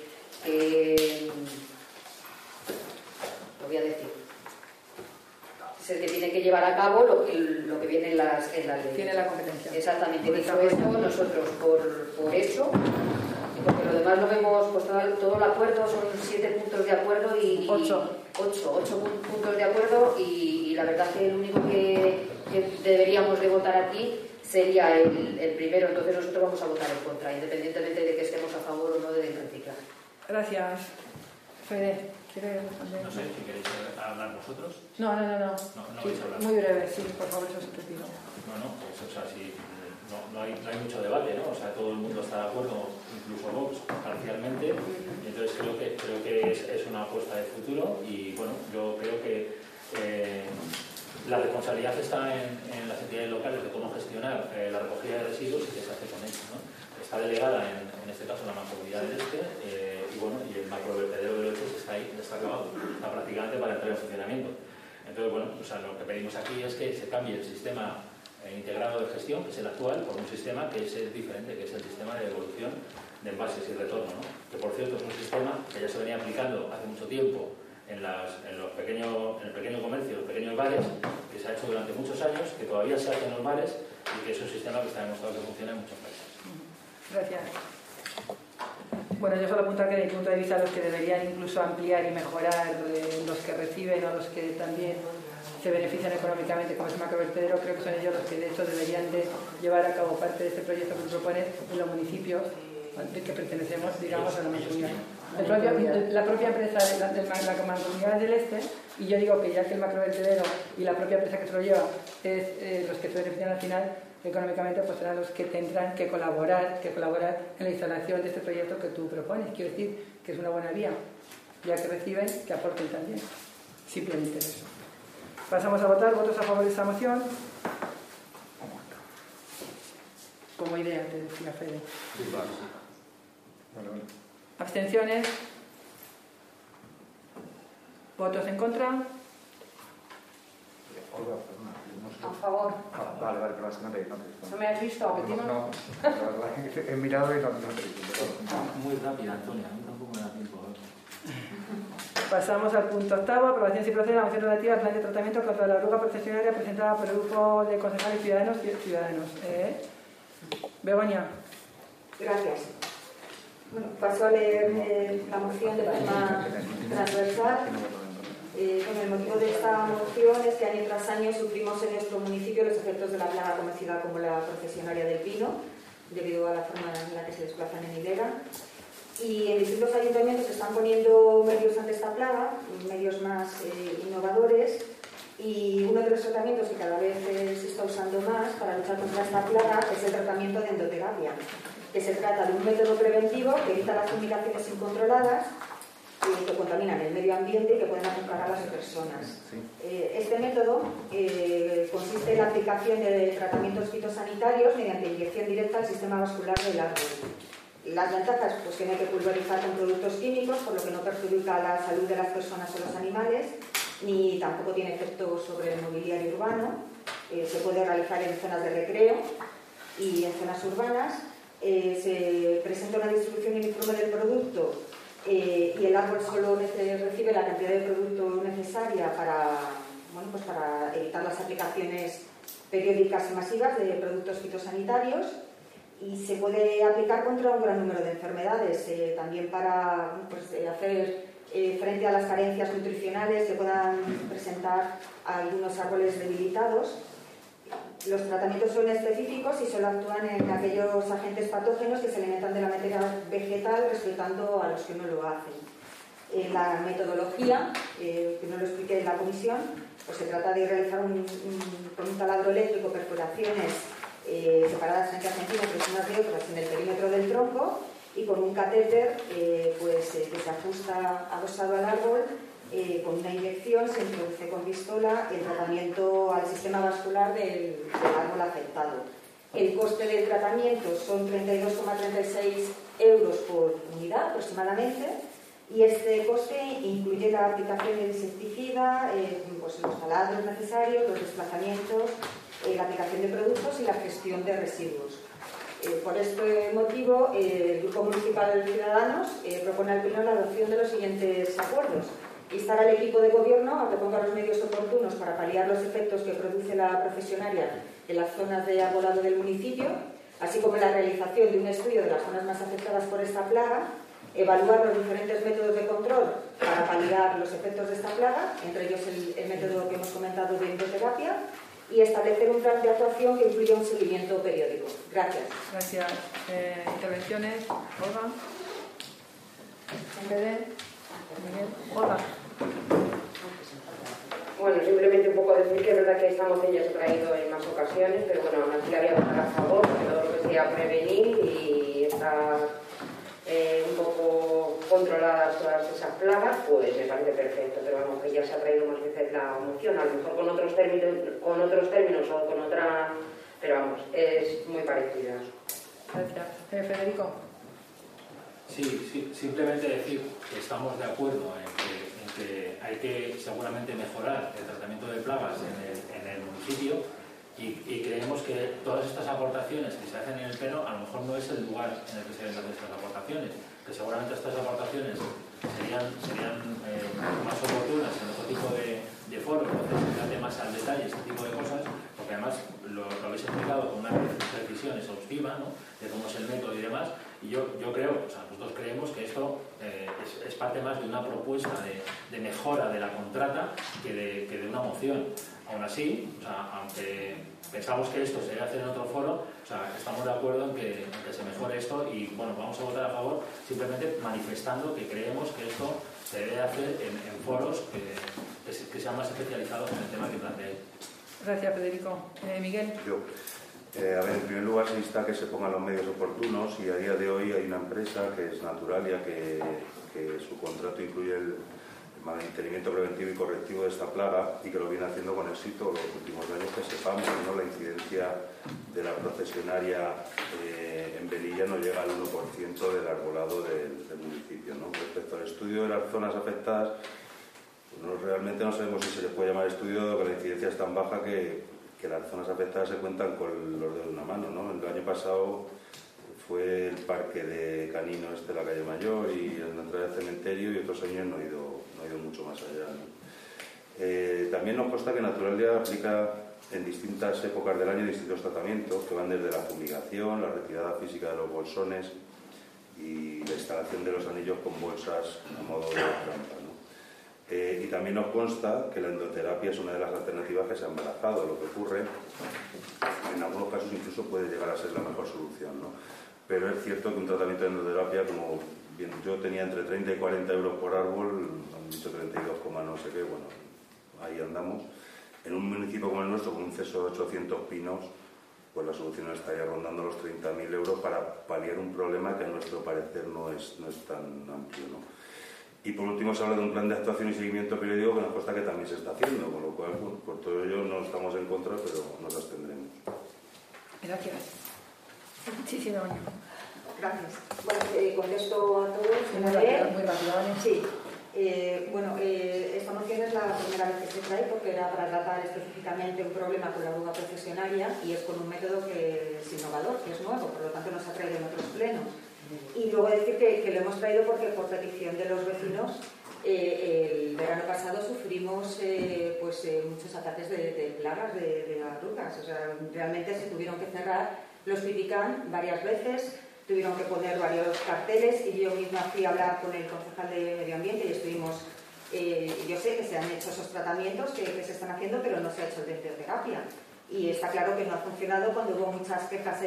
lo voy a decir, es el que tiene que llevar a cabo lo que viene en las leyes. Tiene la competencia. Exactamente. Dicho esto, nosotros por eso, y porque lo demás lo vemos, pues todo el acuerdo son 7 puntos de acuerdo y 8 puntos de acuerdo, y la verdad que el único que deberíamos de votar aquí sería el primero. Entonces nosotros vamos a votar en contra, independientemente de que estemos a favor o no del reciclaje. Gracias. Fede, ¿quieres responder? No sé, si queréis hablar vosotros. No. No Sí, vais a hablar. muy breve, sí, por favor, eso es tu pido. Pues, o sea, si no hay mucho debate, ¿no? O sea, todo el mundo está de acuerdo, incluso Vox, parcialmente, y entonces creo que es una apuesta de futuro, y bueno, yo creo que la responsabilidad está en las entidades locales de cómo gestionar la recogida de residuos y qué se hace con ellos, ¿no? Está delegada en este caso la Mancomunidad del Este, y el macrovertedero de Loeches está ahí, está acabado, está prácticamente para entrar en funcionamiento. Entonces, bueno, o sea, lo que pedimos aquí es que se cambie el sistema integrado de gestión, que es el actual, por un sistema que es diferente, que es el sistema de devolución de envases y retorno, ¿no? Que por cierto es un sistema que ya se venía aplicando hace mucho tiempo en el pequeño comercio, los pequeños bares, que se ha hecho durante muchos años, que todavía se hace en los bares, y que es un sistema que está demostrado que funciona en muchos países. Gracias. Bueno, yo solo apuntar que desde mi punto de vista los que deberían incluso ampliar y mejorar los que reciben o los que también se benefician económicamente como es macrovertedero, creo que son ellos los que de hecho deberían de llevar a cabo parte de este proyecto que propone en los municipios de que pertenecemos, digamos, a la mancomunidad. La propia empresa de la Mancomunidad del Este, y yo digo que ya que el macrovertedero y la propia empresa que se lo lleva es los que se benefician al final, económicamente, pues serán los que tendrán que colaborar en la instalación de este proyecto que tú propones. Quiero decir que es una buena vía, ya que reciben, que aporten también. Simplemente eso. Pasamos a votar. ¿Votos a favor de esta moción? Como idea, te decía Fede. Sí, vale. Vale. ¿Abstenciones? ¿Votos en contra? Olga, perdona, no sé. A favor. Vale, pero no te ¿No me has visto? No, he mirado y no te he visto. Muy rápida, Antonia, a mí tampoco me da tiempo. Pasamos al punto octavo. Aprobación si procede la moción relativa al plan de tratamiento contra la oruga procesionaria presentada por el grupo de concejales ciudadanos. Begoña. Gracias. Bueno, paso a leer la moción de forma transversal. Con el motivo de esta moción es que año tras año sufrimos en nuestro municipio los efectos de la plaga conocida como la procesionaria del pino, debido a la forma en la que se desplazan en hilera. Y en distintos ayuntamientos se están poniendo medios ante esta plaga, medios más innovadores, y uno de los tratamientos que cada vez se está usando más para luchar contra esta plaga es el tratamiento de endoterapia, que se trata de un método preventivo que evita las fumigaciones incontroladas que contaminan el medio ambiente y que pueden afectar a las personas. Este método consiste en la aplicación de tratamientos fitosanitarios mediante inyección directa al sistema vascular del árbol. Las ventajas, pues que no hay que pulverizar con productos químicos, por lo que no perjudica la salud de las personas o los animales, ni tampoco tiene efecto sobre el mobiliario urbano. Se puede realizar en zonas de recreo y en zonas urbanas. Se presenta una distribución uniforme del producto y el árbol solo recibe la cantidad de producto necesaria para evitar las aplicaciones periódicas y masivas de productos fitosanitarios, y se puede aplicar contra un gran número de enfermedades, también para hacer frente a las carencias nutricionales que puedan presentar algunos árboles debilitados. Los tratamientos son específicos y solo actúan en aquellos agentes patógenos que se alimentan de la materia vegetal, respetando a los que no lo hacen. La metodología, que no lo expliqué en la comisión, pues se trata de realizar con un taladro eléctrico perforaciones separadas en 30 centímetros unas de otras en el perímetro del tronco, y con un catéter que se ajusta adosado al árbol. Con una inyección se introduce con pistola el tratamiento al sistema vascular del árbol afectado. El coste del tratamiento son 32,36 euros por unidad aproximadamente, y este coste incluye la aplicación de insecticida, los taladros necesarios, los desplazamientos, la aplicación de productos y la gestión de residuos. Por este motivo, el Grupo Municipal de Ciudadanos propone al Pleno la adopción de los siguientes acuerdos. Instar al equipo de gobierno a que ponga los medios oportunos para paliar los efectos que produce la procesionaria en las zonas de arbolado del municipio, así como la realización de un estudio de las zonas más afectadas por esta plaga, evaluar los diferentes métodos de control para paliar los efectos de esta plaga, entre ellos el método que hemos comentado de endoterapia, y establecer un plan de actuación que incluya un seguimiento periódico. Gracias. Gracias. Intervenciones. Olga. Miguel. Olga. Bueno, simplemente un poco decir que es verdad que esta moción ya se ha traído en más ocasiones, pero bueno, aún así la voy a votar a favor, porque todo lo que sea prevenir y estar un poco controladas todas esas plagas, pues me parece perfecto, pero vamos, que ya se ha traído más veces la moción, a lo mejor con otros términos o con otra, pero vamos, es muy parecida. Gracias. Federico. Sí, simplemente decir que estamos de acuerdo en que hay que seguramente mejorar el tratamiento de plagas en el municipio, y creemos que todas estas aportaciones que se hacen en el Pleno a lo mejor no es el lugar en el que se deben hacer estas aportaciones, que seguramente estas aportaciones serían más oportunas en otro tipo de foros, donde se trate más al detalle este tipo de cosas, porque además lo habéis explicado con una precisión exhaustiva, ¿no?, de cómo es el método y demás. Y yo creo, nosotros creemos que esto es parte más de una propuesta de mejora de la contrata que de una moción. Aún así, aunque pensamos que esto se debe hacer en otro foro, estamos de acuerdo en que se mejore esto, y bueno, vamos a votar a favor simplemente manifestando que creemos que esto se debe hacer en foros que sean más especializados en el tema que planteé. Gracias, Federico. Miguel. Yo, A ver, en primer lugar se insta que se pongan los medios oportunos y a día de hoy hay una empresa que es Naturalia que su contrato incluye el mantenimiento preventivo y correctivo de esta plaga y que lo viene haciendo con éxito los últimos años que sepamos, ¿no? La incidencia de la procesionaria en Velilla no llega al 1% del arbolado del municipio, ¿no? Respecto al estudio de las zonas afectadas, pues realmente no sabemos si se le puede llamar estudio, dado que la incidencia es tan baja que las zonas afectadas se cuentan con los dedos de una mano, ¿no? El año pasado fue el parque de caninos de la calle Mayor y la entrada del cementerio, y otros años no ha ido mucho más allá, ¿no? También nos consta que Naturalia aplica en distintas épocas del año distintos tratamientos que van desde la fumigación, la retirada física de los bolsones y la instalación de los anillos con bolsas a modo de trampa, ¿no? Y también nos consta que la endoterapia es una de las alternativas que se ha embarazado. Lo que ocurre, en algunos casos incluso puede llegar a ser la mejor solución, ¿no? Pero es cierto que un tratamiento de endoterapia, como bien, yo tenía entre 30 y 40 euros por árbol, han dicho 32, no sé qué, bueno, ahí andamos. En un municipio como el nuestro, con un ceso de 800 pinos, pues la solución estaría rondando los 30.000 euros para paliar un problema que a nuestro parecer no es tan amplio, ¿no? Y por último se habla de un plan de actuación y seguimiento periódico que nos consta que también se está haciendo, con lo cual, bueno, por todo ello no estamos en contra, pero nos abstendremos. Gracias. Sí, doña. Gracias. Bueno, contesto a todos. Muy rápido, ¿vale? Sí. Esta moción es la primera vez que se trae porque era para tratar específicamente un problema con la oruga procesionaria y es con un método que es innovador, que es nuevo, por lo tanto no se ha traído en otros plenos. Y luego decir que lo hemos traído porque por petición de los vecinos el verano pasado sufrimos muchos ataques de plagas de orugas. O sea, realmente se tuvieron que cerrar los Pipicán varias veces, tuvieron que poner varios carteles y yo misma fui a hablar con el concejal de Medio Ambiente y estuvimos... yo sé que se han hecho esos tratamientos que se están haciendo, pero no se ha hecho endoterapia. Y está claro que no ha funcionado cuando hubo muchas quejas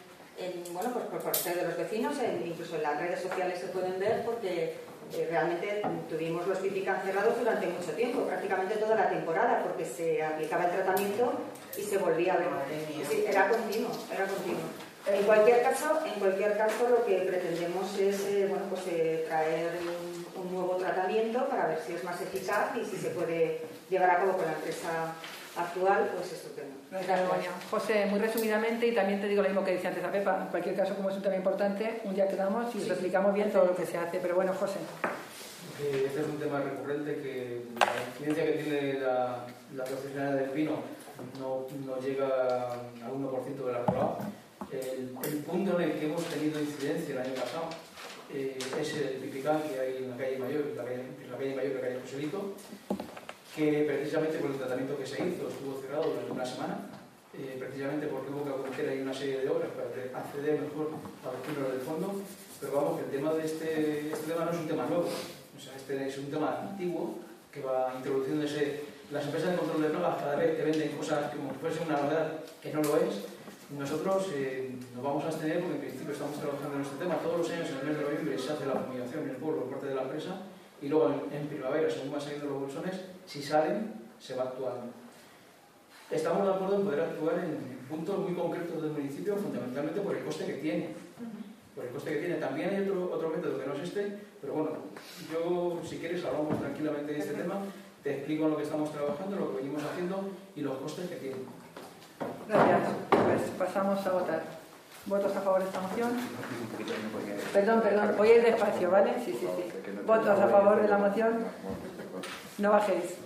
por parte de los vecinos, incluso en las redes sociales se pueden ver, porque realmente tuvimos los Pipicán cerrados durante mucho tiempo, prácticamente toda la temporada, porque se aplicaba el tratamiento y se volvía a ver. Sí, era continuo. En cualquier caso lo que pretendemos es traer un nuevo tratamiento para ver si es más eficaz y si se puede llevar a cabo con la empresa actual, pues estupendo. Gracias, María. José, muy resumidamente, y también te digo lo mismo que decía antes a Pepa, en cualquier caso, como es un tema importante, un día quedamos y replicamos bien todo lo que se hace. Pero bueno, José. Este es un tema recurrente, que la incidencia que tiene la procesionaria del vino no llega al 1% de la arbolado. El punto en el que hemos tenido incidencia el año pasado es el Pipicán que hay en la calle Mayor, la calle Joselito, que precisamente por el tratamiento que se hizo estuvo cerrado durante una semana, precisamente porque hubo que acometer ahí una serie de obras para acceder mejor a los túneles del fondo. Pero vamos, que el tema de este tema no es un tema nuevo, o sea, este es un tema antiguo que va introduciéndose. Las empresas de control de plagas cada vez te venden cosas como si fuese una novedad que no lo es. Nosotros nos vamos a abstener porque en principio estamos trabajando en este tema. Todos los años en el mes de noviembre se hace la fumigación en el pueblo por parte de la empresa y luego en primavera, según van saliendo los bolsones, si salen, se va actuando. Estamos de acuerdo en poder actuar en puntos muy concretos del municipio, fundamentalmente por el coste que tiene. También hay otro método que no es este, pero bueno, yo, si quieres, hablamos tranquilamente de este tema, te explico en lo que estamos trabajando, lo que venimos haciendo y los costes que tiene. Gracias. Pues pasamos a votar. ¿Votos a favor de esta moción? Perdón, voy a ir despacio, ¿vale? Sí. ¿Votos a favor de la moción? No bajéis.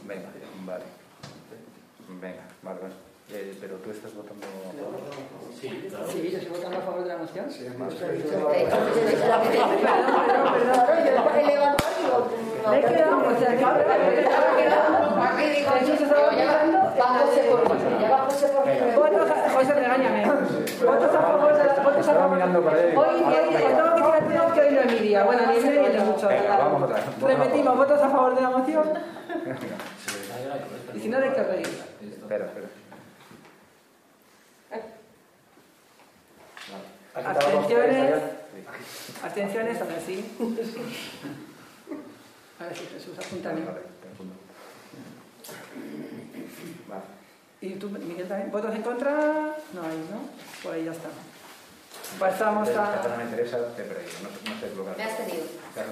Venga, vale. Pero tú estás votando a favor. Sí, claro. Sí, yo estoy votando a favor de la moción. Sí, Perdón. He levantado y digo... Me he quedado, o sea, José, regáñame. Votos a favor de la... Votos a favor. Hoy tengo que hoy no es mi día. Bueno, ni el mío ni el de muchos. Repetimos, votos a favor de la moción. Y si no, ¿de qué reír? Espera. Abstenciones, ahora sí. Ahora sí, Jesús, apúntame. ¿Y tú, Miguel, también? ¿Votos en contra? No hay, ¿no? Pues ya está. Pasamos a... Perdóname, Teresa, te he perdido. No sé bloquear. Me has tenido.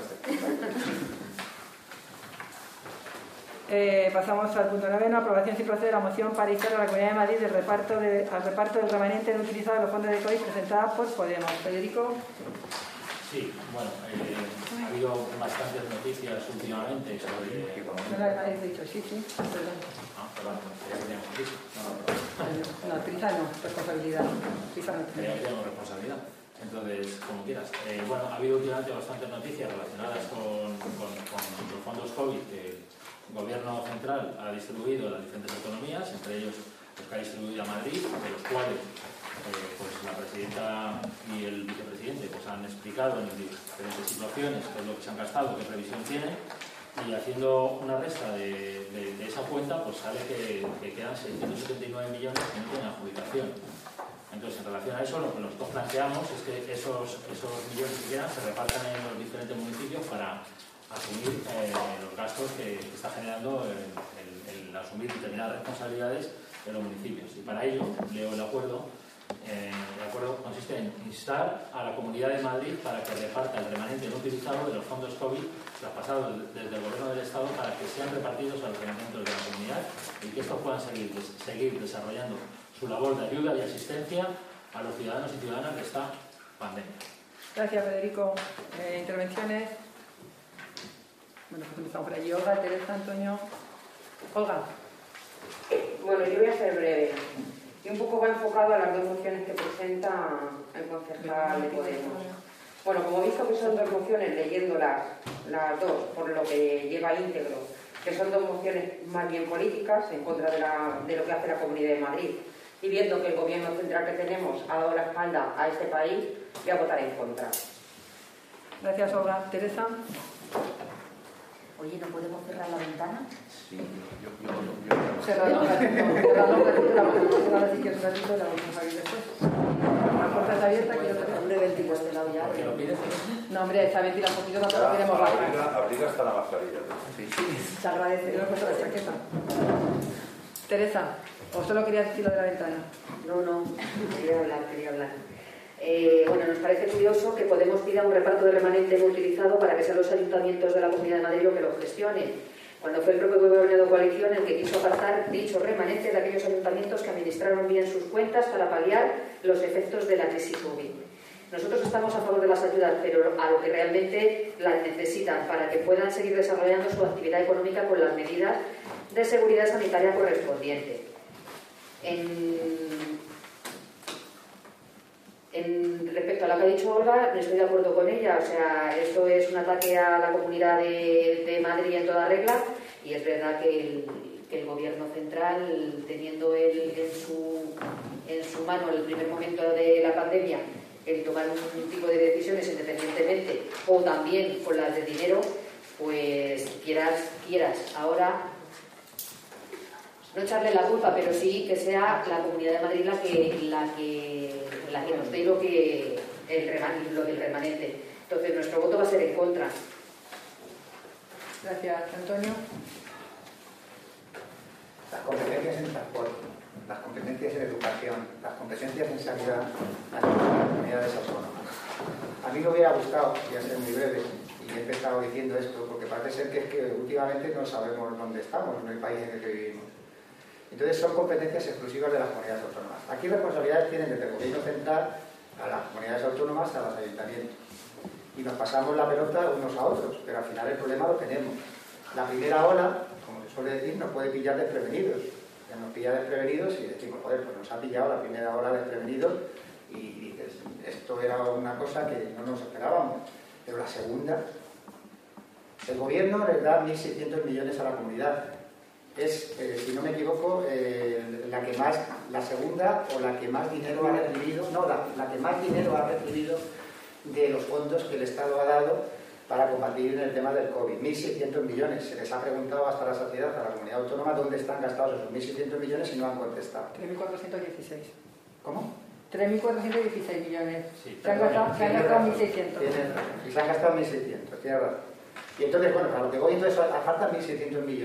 Pasamos al punto 9, aprobación si procede la moción para instar a la Comunidad de Madrid al reparto del remanente no utilizado de los fondos de COVID presentada por Podemos. Federico. Sí, bueno, ha habido bastantes noticias últimamente sobre... No la habéis dicho, sí, perdón. Ah, perdón, ya teníamos prisa. No, prisa no, responsabilidad. Prisa no Ya tenemos responsabilidad. Entonces, como quieras. Bueno, ha habido últimamente bastantes noticias relacionadas con los fondos COVID que el Gobierno central ha distribuido a las diferentes autonomías, entre ellos los que ha distribuido a Madrid, de los cuales pues la presidenta y el vicepresidente pues han explicado en diferentes situaciones qué es lo que se han gastado, qué previsión tienen, y haciendo una resta de esa cuenta pues sale que quedan 679 millones que no tienen adjudicación. Entonces, en relación a eso, lo que nosotros planteamos es que esos millones que quedan se repartan en los diferentes municipios para asumir los gastos que está generando el asumir determinadas responsabilidades de los municipios. Y para ello, leo el acuerdo. El acuerdo consiste en instar a la Comunidad de Madrid para que reparta el remanente no utilizado de los fondos COVID traspasados desde el Gobierno del Estado para que sean repartidos a los ayuntamientos de la comunidad y que estos puedan seguir desarrollando su labor de ayuda y asistencia a los ciudadanos y ciudadanas de esta pandemia. Gracias, Federico. Intervenciones. Bueno, pues empezamos por allí. Olga, Teresa, Antonio. Olga. Bueno, yo voy a ser breve. Y un poco va enfocado a las dos mociones que presenta el concejal de Podemos. Bueno, como he visto que son dos mociones, leyéndolas las dos, por lo que lleva íntegro, que son dos mociones más bien políticas, en contra de lo que hace la Comunidad de Madrid, y viendo que el gobierno central que tenemos ha dado la espalda a este país, voy a votar en contra. Gracias, Olga. Teresa. Oye, ¿no podemos cerrar la ventana? Sí, yo Cerrado un ratito, ahora sí que es un ratito y la vamos a abrir después. La puerta está abierta, quiero tener. Hombre, ventilador este lado ya. ¿Por qué lo pides? No, hombre, está ventilado un poquito, tampoco queremos bajar. Abriga hasta la mascarilla. Se agradece, yo le he puesto la chaqueta. Teresa, ¿o solo querías decir lo de la ventana? No, quería hablar. Bueno, nos parece curioso que Podemos pida un reparto de remanente no utilizado para que sean los ayuntamientos de la Comunidad de Madrid los que lo gestionen, cuando fue el propio gobierno de coalición el que quiso apartar dicho remanente de aquellos ayuntamientos que administraron bien sus cuentas para paliar los efectos de la crisis COVID. Nosotros estamos a favor de las ayudas, pero a lo que realmente las necesitan para que puedan seguir desarrollando su actividad económica con las medidas de seguridad sanitaria correspondientes. Respecto a lo que ha dicho Olga, estoy de acuerdo con ella. O sea, esto es un ataque a la Comunidad de Madrid en toda regla, y es verdad que el gobierno central, teniendo él en su mano el primer momento de la pandemia el tomar un tipo de decisiones independientemente o también con las de dinero, pues quieras ahora no echarle la culpa, pero sí que sea la Comunidad de Madrid la que nos dé lo del remanente. Entonces nuestro voto va a ser en contra. Gracias, Antonio. Las competencias en transporte, las competencias en educación, las competencias en sanidad, las comunidades autónomas. A mí me hubiera gustado, voy a ser muy breve, y he empezado diciendo esto, porque parece ser que últimamente no sabemos dónde estamos, en el país en el que vivimos. Entonces son competencias exclusivas de las comunidades autónomas. Aquí responsabilidades tienen desde el gobierno central a las comunidades autónomas, a los ayuntamientos. Y nos pasamos la pelota unos a otros, pero al final el problema lo tenemos. La primera ola, como se suele decir, nos puede pillar desprevenidos. Ya nos pilla desprevenidos y decimos, joder, pues nos ha pillado la primera ola desprevenidos y dices, esto era una cosa que no nos esperábamos. Pero la segunda, el gobierno les da 1.600 millones a la comunidad. Es, si no me equivoco, la segunda o la que más dinero ha recibido, no, la que más dinero ha recibido de los fondos que el Estado ha dado para combatir en el tema del COVID. 1.600 millones. Se les ha preguntado hasta la saciedad a la comunidad autónoma dónde están gastados esos 1.600 millones y no han contestado. 3.416. ¿Cómo? 3.416 millones. Sí, se han gastado 1.600. Y se han gastado 1.600, tiene razón. Y entonces, bueno, para lo que voy, entonces faltan 1.600 millones.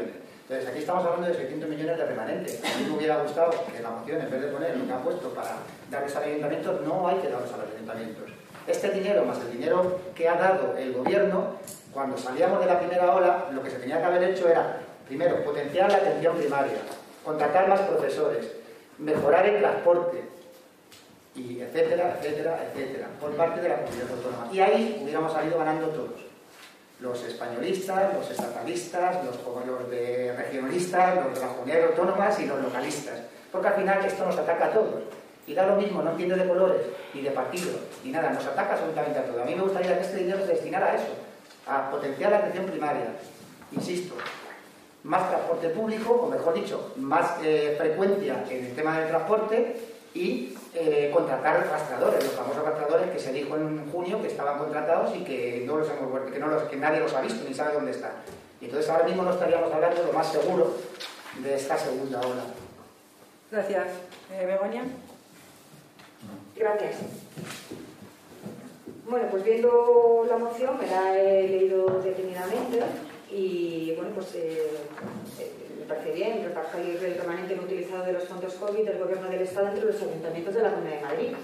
Entonces, aquí estamos hablando de 600 millones de remanente. A mí me hubiera gustado que la moción, en vez de poner lo que ha puesto para darles a los ayuntamientos, no hay que darles a los ayuntamientos. Este dinero, más el dinero que ha dado el gobierno, cuando salíamos de la primera ola, lo que se tenía que haber hecho era, primero, potenciar la atención primaria, contratar más profesores, mejorar el transporte, y etcétera, etcétera, etcétera, por parte de la comunidad autónoma. Y ahí hubiéramos salido ganando todos. Los españolistas, los estatalistas, los de regionalistas, los de las comunidades autónomas y los localistas. Porque al final esto nos ataca a todos. Y da lo mismo, no entiende de colores, ni de partidos, ni nada, nos ataca absolutamente a todos. A mí me gustaría que este dinero se destinara a eso, a potenciar la atención primaria. Insisto, más transporte público, o mejor dicho, más frecuencia en el tema del transporte y contratar rastreadores, los famosos rastreadores que se dijo en junio que estaban contratados y que no los hemos vuelto, que nadie los ha visto ni sabe dónde están. Y entonces ahora mismo no estaríamos hablando de lo más seguro de esta segunda ola. Gracias. Begoña. Gracias. Bueno, pues viendo la moción me la he leído detenidamente y bueno, pues me parece bien repartir el remanente no utilizado de los fondos COVID del Gobierno del Estado entre los ayuntamientos de la Comunidad de Madrid.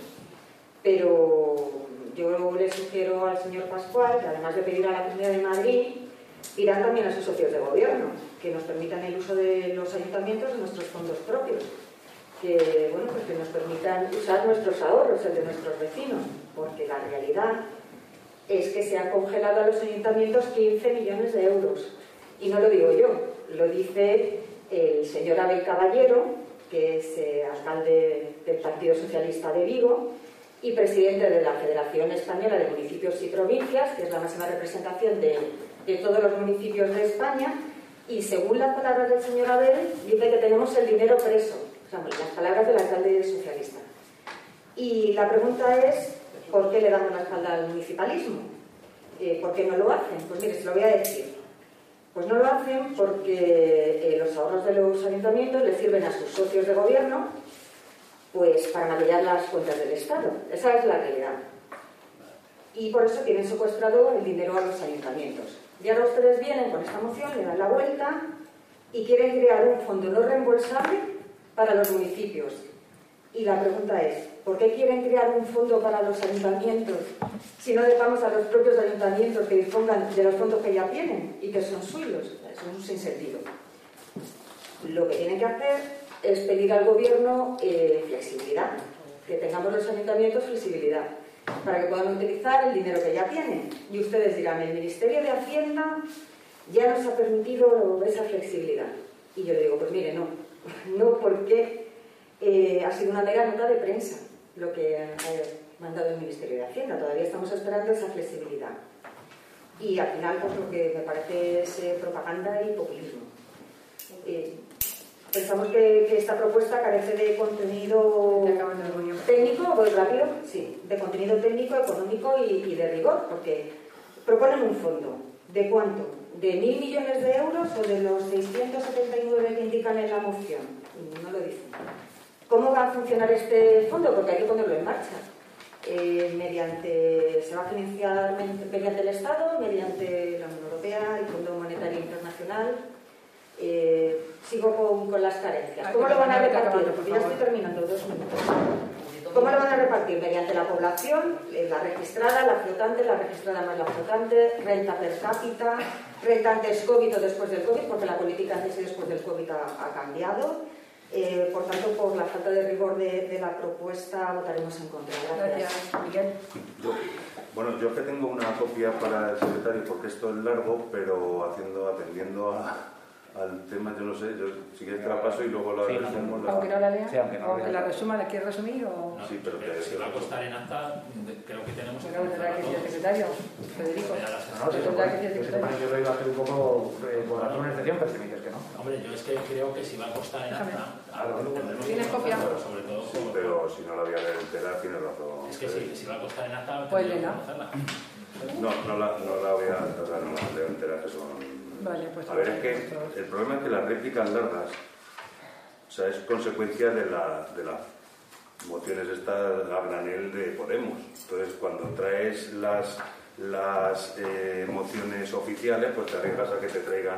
Pero yo le sugiero al señor Pascual que además de pedir a la Comunidad de Madrid, pidan también a sus socios de gobierno, que nos permitan el uso de los ayuntamientos de nuestros fondos propios. Que, bueno, pues que nos permitan usar nuestros ahorros, el de nuestros vecinos, porque la realidad es que se han congelado a los ayuntamientos 15 millones de euros. Y no lo digo yo, lo dice el señor Abel Caballero, que es alcalde del Partido Socialista de Vigo y presidente de la Federación Española de Municipios y Provincias, que es la máxima representación de todos los municipios de España, y según las palabras del señor Abel, dice que tenemos el dinero preso. O sea, las palabras del alcalde socialista. Y la pregunta es, ¿por qué le damos la espalda al municipalismo? ¿Por qué no lo hacen? Pues mire, se lo voy a decir. Pues no lo hacen porque los ahorros de los ayuntamientos les sirven a sus socios de gobierno pues para maquillar las cuentas del Estado. Esa es la realidad. Y por eso tienen secuestrado el dinero a los ayuntamientos. Y ahora ustedes vienen con esta moción, le dan la vuelta y quieren crear un fondo no reembolsable para los municipios. Y la pregunta es, ¿por qué quieren crear un fondo para los ayuntamientos si no dejamos a los propios ayuntamientos que dispongan de los fondos que ya tienen y que son suyos? Eso es un sinsentido. Lo que tienen que hacer es pedir al gobierno flexibilidad, que tengamos los ayuntamientos flexibilidad, para que puedan utilizar el dinero que ya tienen. Y ustedes dirán, el Ministerio de Hacienda ya nos ha permitido esa flexibilidad. Y yo le digo, pues mire, no, porque ha sido una mera nota de prensa lo que ha mandado el Ministerio de Hacienda. Todavía estamos esperando esa flexibilidad. Y al final, pues lo que me parece es propaganda y populismo. Pensamos que esta propuesta carece de contenido técnico, voy rápido, sí, de contenido técnico, económico y de rigor, porque proponen un fondo. ¿De cuánto? ¿De 1.000 millones de euros o de los 679 que indican en la moción? No lo dicen. ¿Cómo va a funcionar este fondo? Porque hay que ponerlo en marcha. Se va a financiar mediante el Estado, mediante la Unión Europea, el Fondo Monetario Internacional. Sigo con las carencias. ¿Cómo lo van a repartir? Porque ya estoy terminando, 2 minutos. ¿Cómo lo van a repartir? Mediante la población, la registrada, la flotante, la registrada más la flotante, renta per cápita, renta antes COVID o después del COVID, porque la política antes y después del COVID ha cambiado. Por tanto, por la falta de rigor de la propuesta, votaremos en contra. Gracias. Miguel. Yo que tengo una copia para el secretario, porque esto es largo, pero atendiendo al tema, yo no sé, si quieres te la paso y luego la resumo. Aunque no la lea, sí, aunque la resuma, ¿la quieres resumir? O... No, sí, pero si va a costar en acta, creo que tenemos que... ¿Tendrá que decir el secretario? Federico. Yo lo iba a hacer un poco por hacer una excepción, pero si me dices que no. Hombre, yo es que creo que si va a costar en acta... ¿Tienes copia? Sobre todo... Sí, pero si no la voy a leer entera, tienes razón. Es que si va a costar en acta... Pues léela. No la voy a leer entera, que son... Vale, pues a ver, es que el problema es que las réplicas largas, o sea, es consecuencia de las mociones estas a granel de Podemos. Entonces, cuando traes las mociones oficiales, pues te arriesgas a que te traigan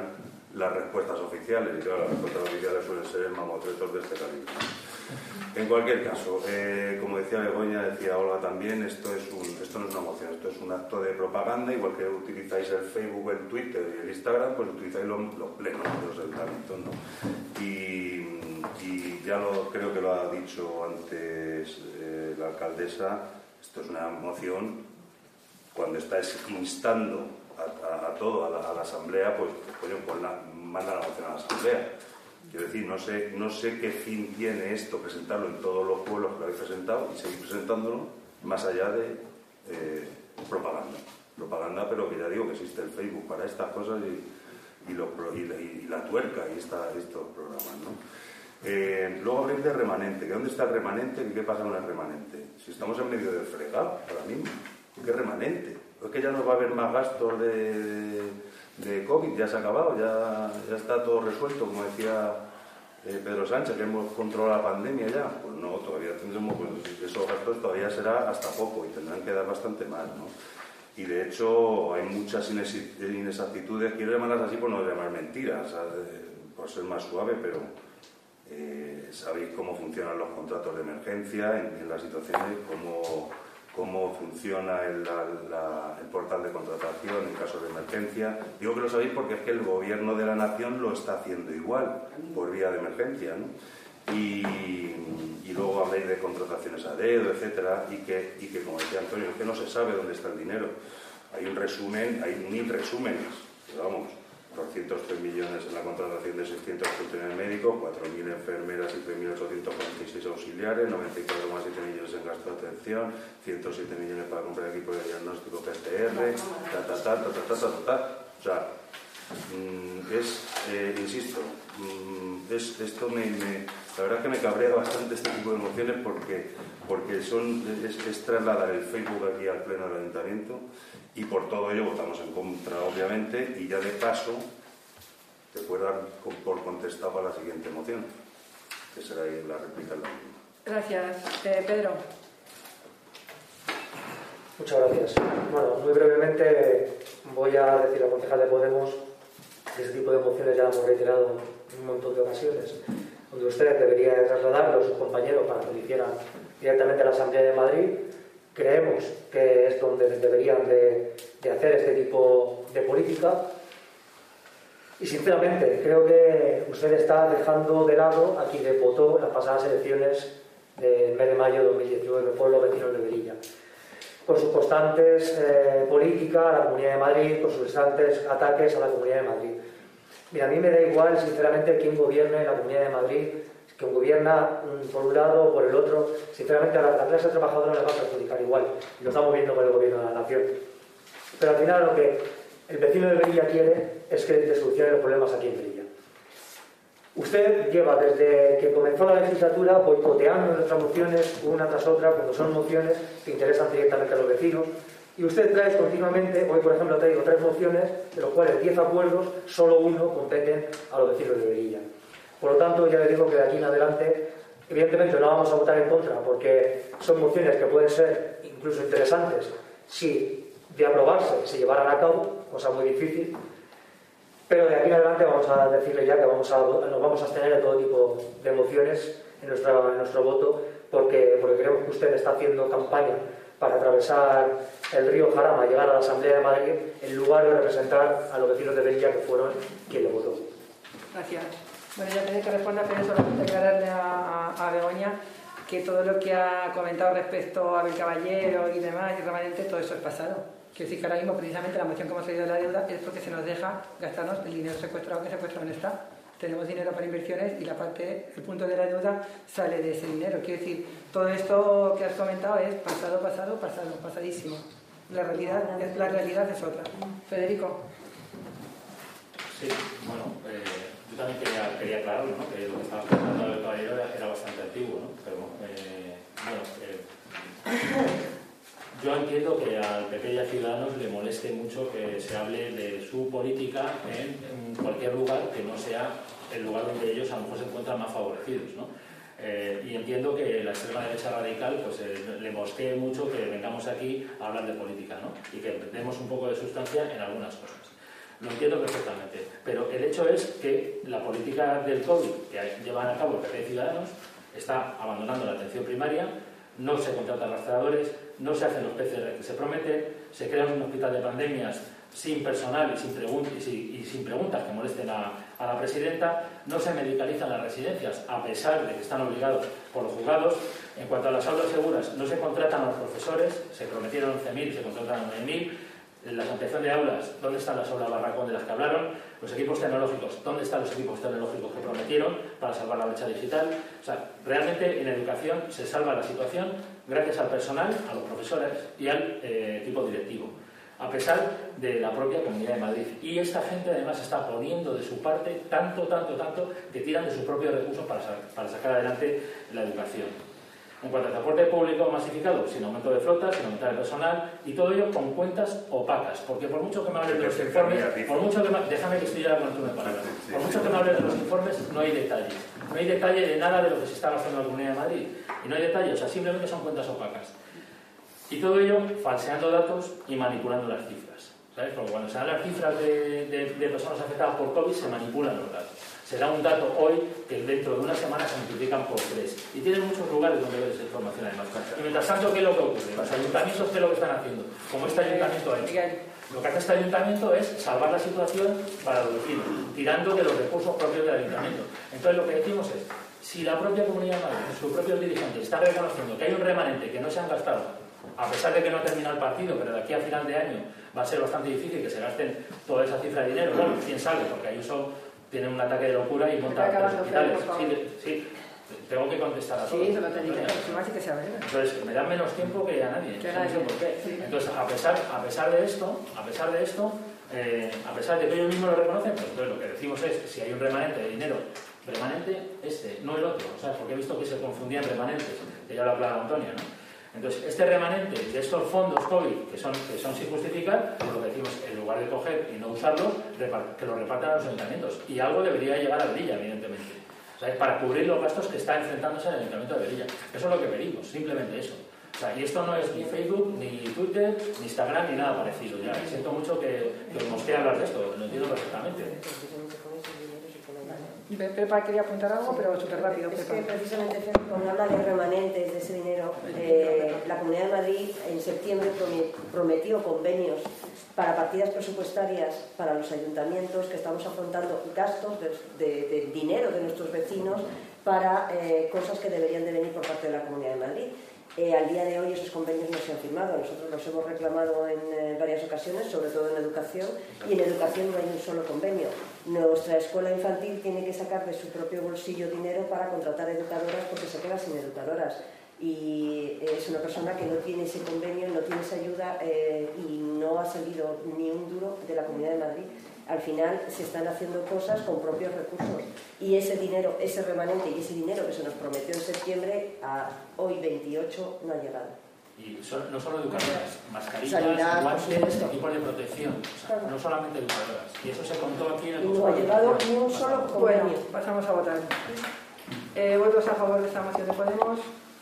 las respuestas oficiales, y claro, las respuestas oficiales suelen ser mamotretos de este calibre. En cualquier caso, como decía Begoña, decía Olga también, esto no es una moción, esto es un acto de propaganda, igual que utilizáis el Facebook, el Twitter y el Instagram, pues utilizáis los plenos de los ayuntamientos, ¿no? Y ya creo que lo ha dicho antes la alcaldesa, esto es una moción cuando estáis instando a todo, a la asamblea, pues manda la moción a la asamblea. Quiero decir, no sé qué fin tiene esto, presentarlo en todos los pueblos que lo habéis presentado y seguir presentándolo, más allá de propaganda. Propaganda, pero que ya digo que existe el Facebook para estas cosas y la tuerca y estos programas, ¿no? Luego habléis de remanente. ¿Dónde está el remanente y qué pasa con el remanente? Si estamos en medio del fregado ahora mismo, ¿qué remanente? ¿Es que ya no va a haber más gastos de COVID? ¿Ya se ha acabado? ¿Ya está todo resuelto, como decía Pedro Sánchez, que hemos controlado la pandemia ya? Pues no, todavía tendremos, pues esos gastos todavía será hasta poco y tendrán que dar bastante más, ¿no? Y de hecho hay muchas inexactitudes, quiero llamarlas así por no llamar mentiras, por ser más suave, pero sabéis cómo funcionan los contratos de emergencia en las situaciones, cómo funciona el portal de contratación en caso de emergencia. Digo que lo sabéis porque es que el gobierno de la nación lo está haciendo igual, por vía de emergencia, ¿no? Y luego habláis de contrataciones a dedo, etcétera, y que como decía Antonio, es que no se sabe dónde está el dinero. Hay un resumen, hay 1000 resúmenes, pero vamos, 203 millones en la contratación de 600 funcionarios médicos, 4.000 enfermeras y 3.846 auxiliares, 94,7 millones en gasto de atención, 107 millones para comprar equipos de diagnóstico PCR, O sea, insisto, esto la verdad es que me cabrea bastante este tipo de emociones porque es trasladar el Facebook aquí al pleno del ayuntamiento y por todo ello votamos en contra, obviamente, y ya de paso te puedo dar por contestado para la siguiente moción, que será la réplica en la misma. Gracias. Pedro. Muchas gracias. Bueno, muy brevemente voy a decir a la concejal de Podemos que ese tipo de mociones ya lo hemos reiterado en un montón de ocasiones, donde usted debería trasladarlo a sus compañeros para que lo hicieran directamente a la Asamblea de Madrid. Creemos que es donde deberían de hacer este tipo de política y sinceramente creo que usted está dejando de lado a quien le votó en las pasadas elecciones del mes de mayo de 2019, por los vecinos de Velilla, con sus constantes políticas a la Comunidad de Madrid, con sus constantes ataques a la Comunidad de Madrid. Mira, a mí me da igual sinceramente quién gobierne en la Comunidad de Madrid, que gobierna por un lado o por el otro. Sinceramente a la clase trabajadora le va a perjudicar igual, y lo estamos viendo con el gobierno de la nación. Pero al final lo que el vecino de Velilla quiere es que le solucione los problemas aquí en Velilla. Usted lleva desde que comenzó la legislatura boicoteando nuestras mociones una tras otra cuando son mociones que interesan directamente a los vecinos, y usted trae continuamente, hoy por ejemplo traigo 3 mociones, de los cuales 10 acuerdos, solo uno competen a los vecinos de Velilla. Por lo tanto, ya le digo que de aquí en adelante, evidentemente no vamos a votar en contra, porque son mociones que pueden ser incluso interesantes si de aprobarse se llevaran a cabo, cosa muy difícil, pero de aquí en adelante vamos a decirle ya que nos vamos a abstener de todo tipo de mociones en nuestro voto, porque creemos que usted está haciendo campaña para atravesar el río Jarama y llegar a la Asamblea de Madrid en lugar de representar a los vecinos de Velilla, que fueron quien le votó. Gracias. Bueno, ya tenéis que responder, pero solamente aclararle a Begoña que todo lo que ha comentado respecto a Abel Caballero y demás, y remanente, todo eso es pasado. Quiero decir que ahora mismo, precisamente, la moción que hemos traído de la deuda es porque se nos deja gastarnos el dinero secuestrado, que secuestrado no está. Tenemos dinero para inversiones y el punto de la deuda sale de ese dinero. Quiero decir, todo esto que has comentado es pasado, pasadísimo. La realidad es otra. Federico. Sí, bueno, yo también quería aclararlo, ¿no? Que lo que estaba comentando del caballero era bastante antiguo, ¿no? Pero yo entiendo que al PP y a Ciudadanos le moleste mucho que se hable de su política en cualquier lugar que no sea el lugar donde ellos a lo mejor se encuentran más favorecidos, ¿no? Y entiendo que la extrema derecha radical pues, le mosquee mucho que vengamos aquí a hablar de política, ¿no? Y que demos un poco de sustancia en algunas cosas. Lo entiendo perfectamente, pero el hecho es que la política del COVID que llevan a cabo el PP y Ciudadanos está abandonando la atención primaria, no se contratan rastreadores, no se hacen los PCR que se prometen, se crea un hospital de pandemias sin personal y sin preguntas que molesten a la presidenta, no se medicalizan las residencias a pesar de que están obligados por los juzgados. En cuanto a las aulas seguras, no se contratan a los profesores, se prometieron 11.000 y se contratan 9.000. La ampliación de aulas, ¿dónde están las aulas barracón de las que hablaron? Los equipos tecnológicos, ¿dónde están los equipos tecnológicos que prometieron para salvar la brecha digital? O sea, realmente en educación se salva la situación gracias al personal, a los profesores y al equipo directivo, a pesar de la propia Comunidad de Madrid. Y esta gente además está poniendo de su parte tanto que tiran de sus propios recursos para sacar adelante la educación. En cuanto al transporte público masificado, sin aumento de flota, sin aumentar el personal, y todo ello con cuentas opacas, porque por mucho que me hables de los informes, déjame que estoy ya con tu palabra, por mucho que me hables de los informes, no hay detalle. No hay detalle de nada de lo que se está gastando en la Comunidad de Madrid. Y no hay detalle, o sea, simplemente son cuentas opacas. Y todo ello falseando datos y manipulando las cifras. ¿Sabes? Porque cuando se dan las cifras de personas afectadas por COVID, se manipulan los datos. Se da un dato hoy que dentro de una semana se multiplican por 3. Y tienen muchos lugares donde ver esa información además. Y mientras tanto, ¿qué es lo que ocurre? Los ayuntamientos, ¿qué es lo que están haciendo? Como este ayuntamiento ha hecho. Lo que hace este ayuntamiento es salvar la situación para los vecinos, tirando de los recursos propios del ayuntamiento. Entonces lo que decimos es, si la propia Comunidad de Madrid, sus propios dirigentes, están reconociendo que hay un remanente que no se han gastado, a pesar de que no ha terminado el partido, pero de aquí a final de año va a ser bastante difícil que se gasten toda esa cifra de dinero, bueno, quién sabe, porque Ayuso tiene un ataque de locura y monta tres hospitales. Sí, tengo que contestar a todos. Sí, se lo tendría que saber. Entonces, me dan menos tiempo que a nadie. No sé por qué. Sí. Entonces, a pesar de esto, a pesar de que ellos mismos lo reconocen, pues entonces lo que decimos es, si hay un remanente de dinero, remanente no el otro, ¿sabes? Porque he visto que se confundían remanentes, que ya lo hablaba Antonio, ¿no? Entonces, este remanente de estos fondos COVID, que son sin justificar, pues lo que decimos, en lugar de coger y no usarlos, que los repartan a los ayuntamientos. Y algo debería llegar a Velilla, evidentemente. ¿Sabes? Para cubrir los gastos que está enfrentándose el ayuntamiento de Velilla. Eso es lo que pedimos, simplemente eso. O sea, y esto no es ni Facebook, ni Twitter, ni Instagram, ni nada parecido. Ya, siento mucho que os mosquee hablar de esto, lo entiendo perfectamente. Pepa quería apuntar algo, pero súper rápido. Es que precisamente cuando habla de remanentes de ese dinero, la Comunidad de Madrid en septiembre prometió convenios para partidas presupuestarias para los ayuntamientos que estamos afrontando gastos de dinero de nuestros vecinos para cosas que deberían de venir por parte de la Comunidad de Madrid. Al día de hoy esos convenios no se han firmado, nosotros los hemos reclamado en varias ocasiones, sobre todo en educación, y en educación no hay un solo convenio. Nuestra escuela infantil tiene que sacar de su propio bolsillo dinero para contratar educadoras porque se queda sin educadoras. Y es una persona que no tiene ese convenio, no tiene esa ayuda y no ha salido ni un duro de la Comunidad de Madrid. Al final se están haciendo cosas con propios recursos y ese dinero, ese remanente y ese dinero que se nos prometió en septiembre, a hoy 28 no ha llegado. Y no solo educadoras, mascarillas, sanidad, guantes, equipos de protección, o sea, no solamente educadoras. Y eso se contó aquí en el no ha llegado ni un solo convenio. Bueno, pasamos a votar. ¿Votos a favor de esta moción de Podemos?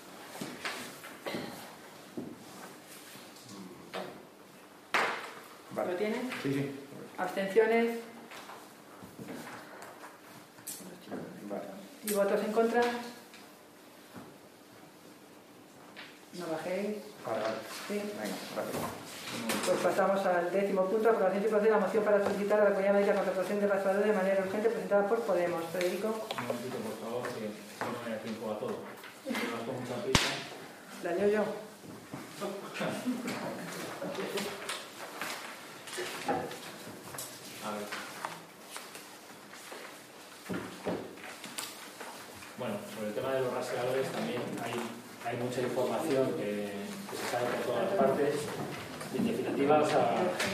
Vale. ¿Lo tienen? Sí. ¿Abstenciones? Vale. ¿Y votos en contra? ¿No bajéis? Vale. Sí. Venga, gracias. Pues pasamos al 10º punto, aprobación y proceder a la moción para solicitar a la Comunidad de Madrid la contratación de rastreadores de manera urgente presentada por Podemos. Federico. Un momentito, por favor, que no me da tiempo a todo. Vas con mucha prisa. La leo yo. A ver. Bueno, sobre el tema de los rastreadores también hay mucha información que se sabe por todas partes. En definitiva, o sea,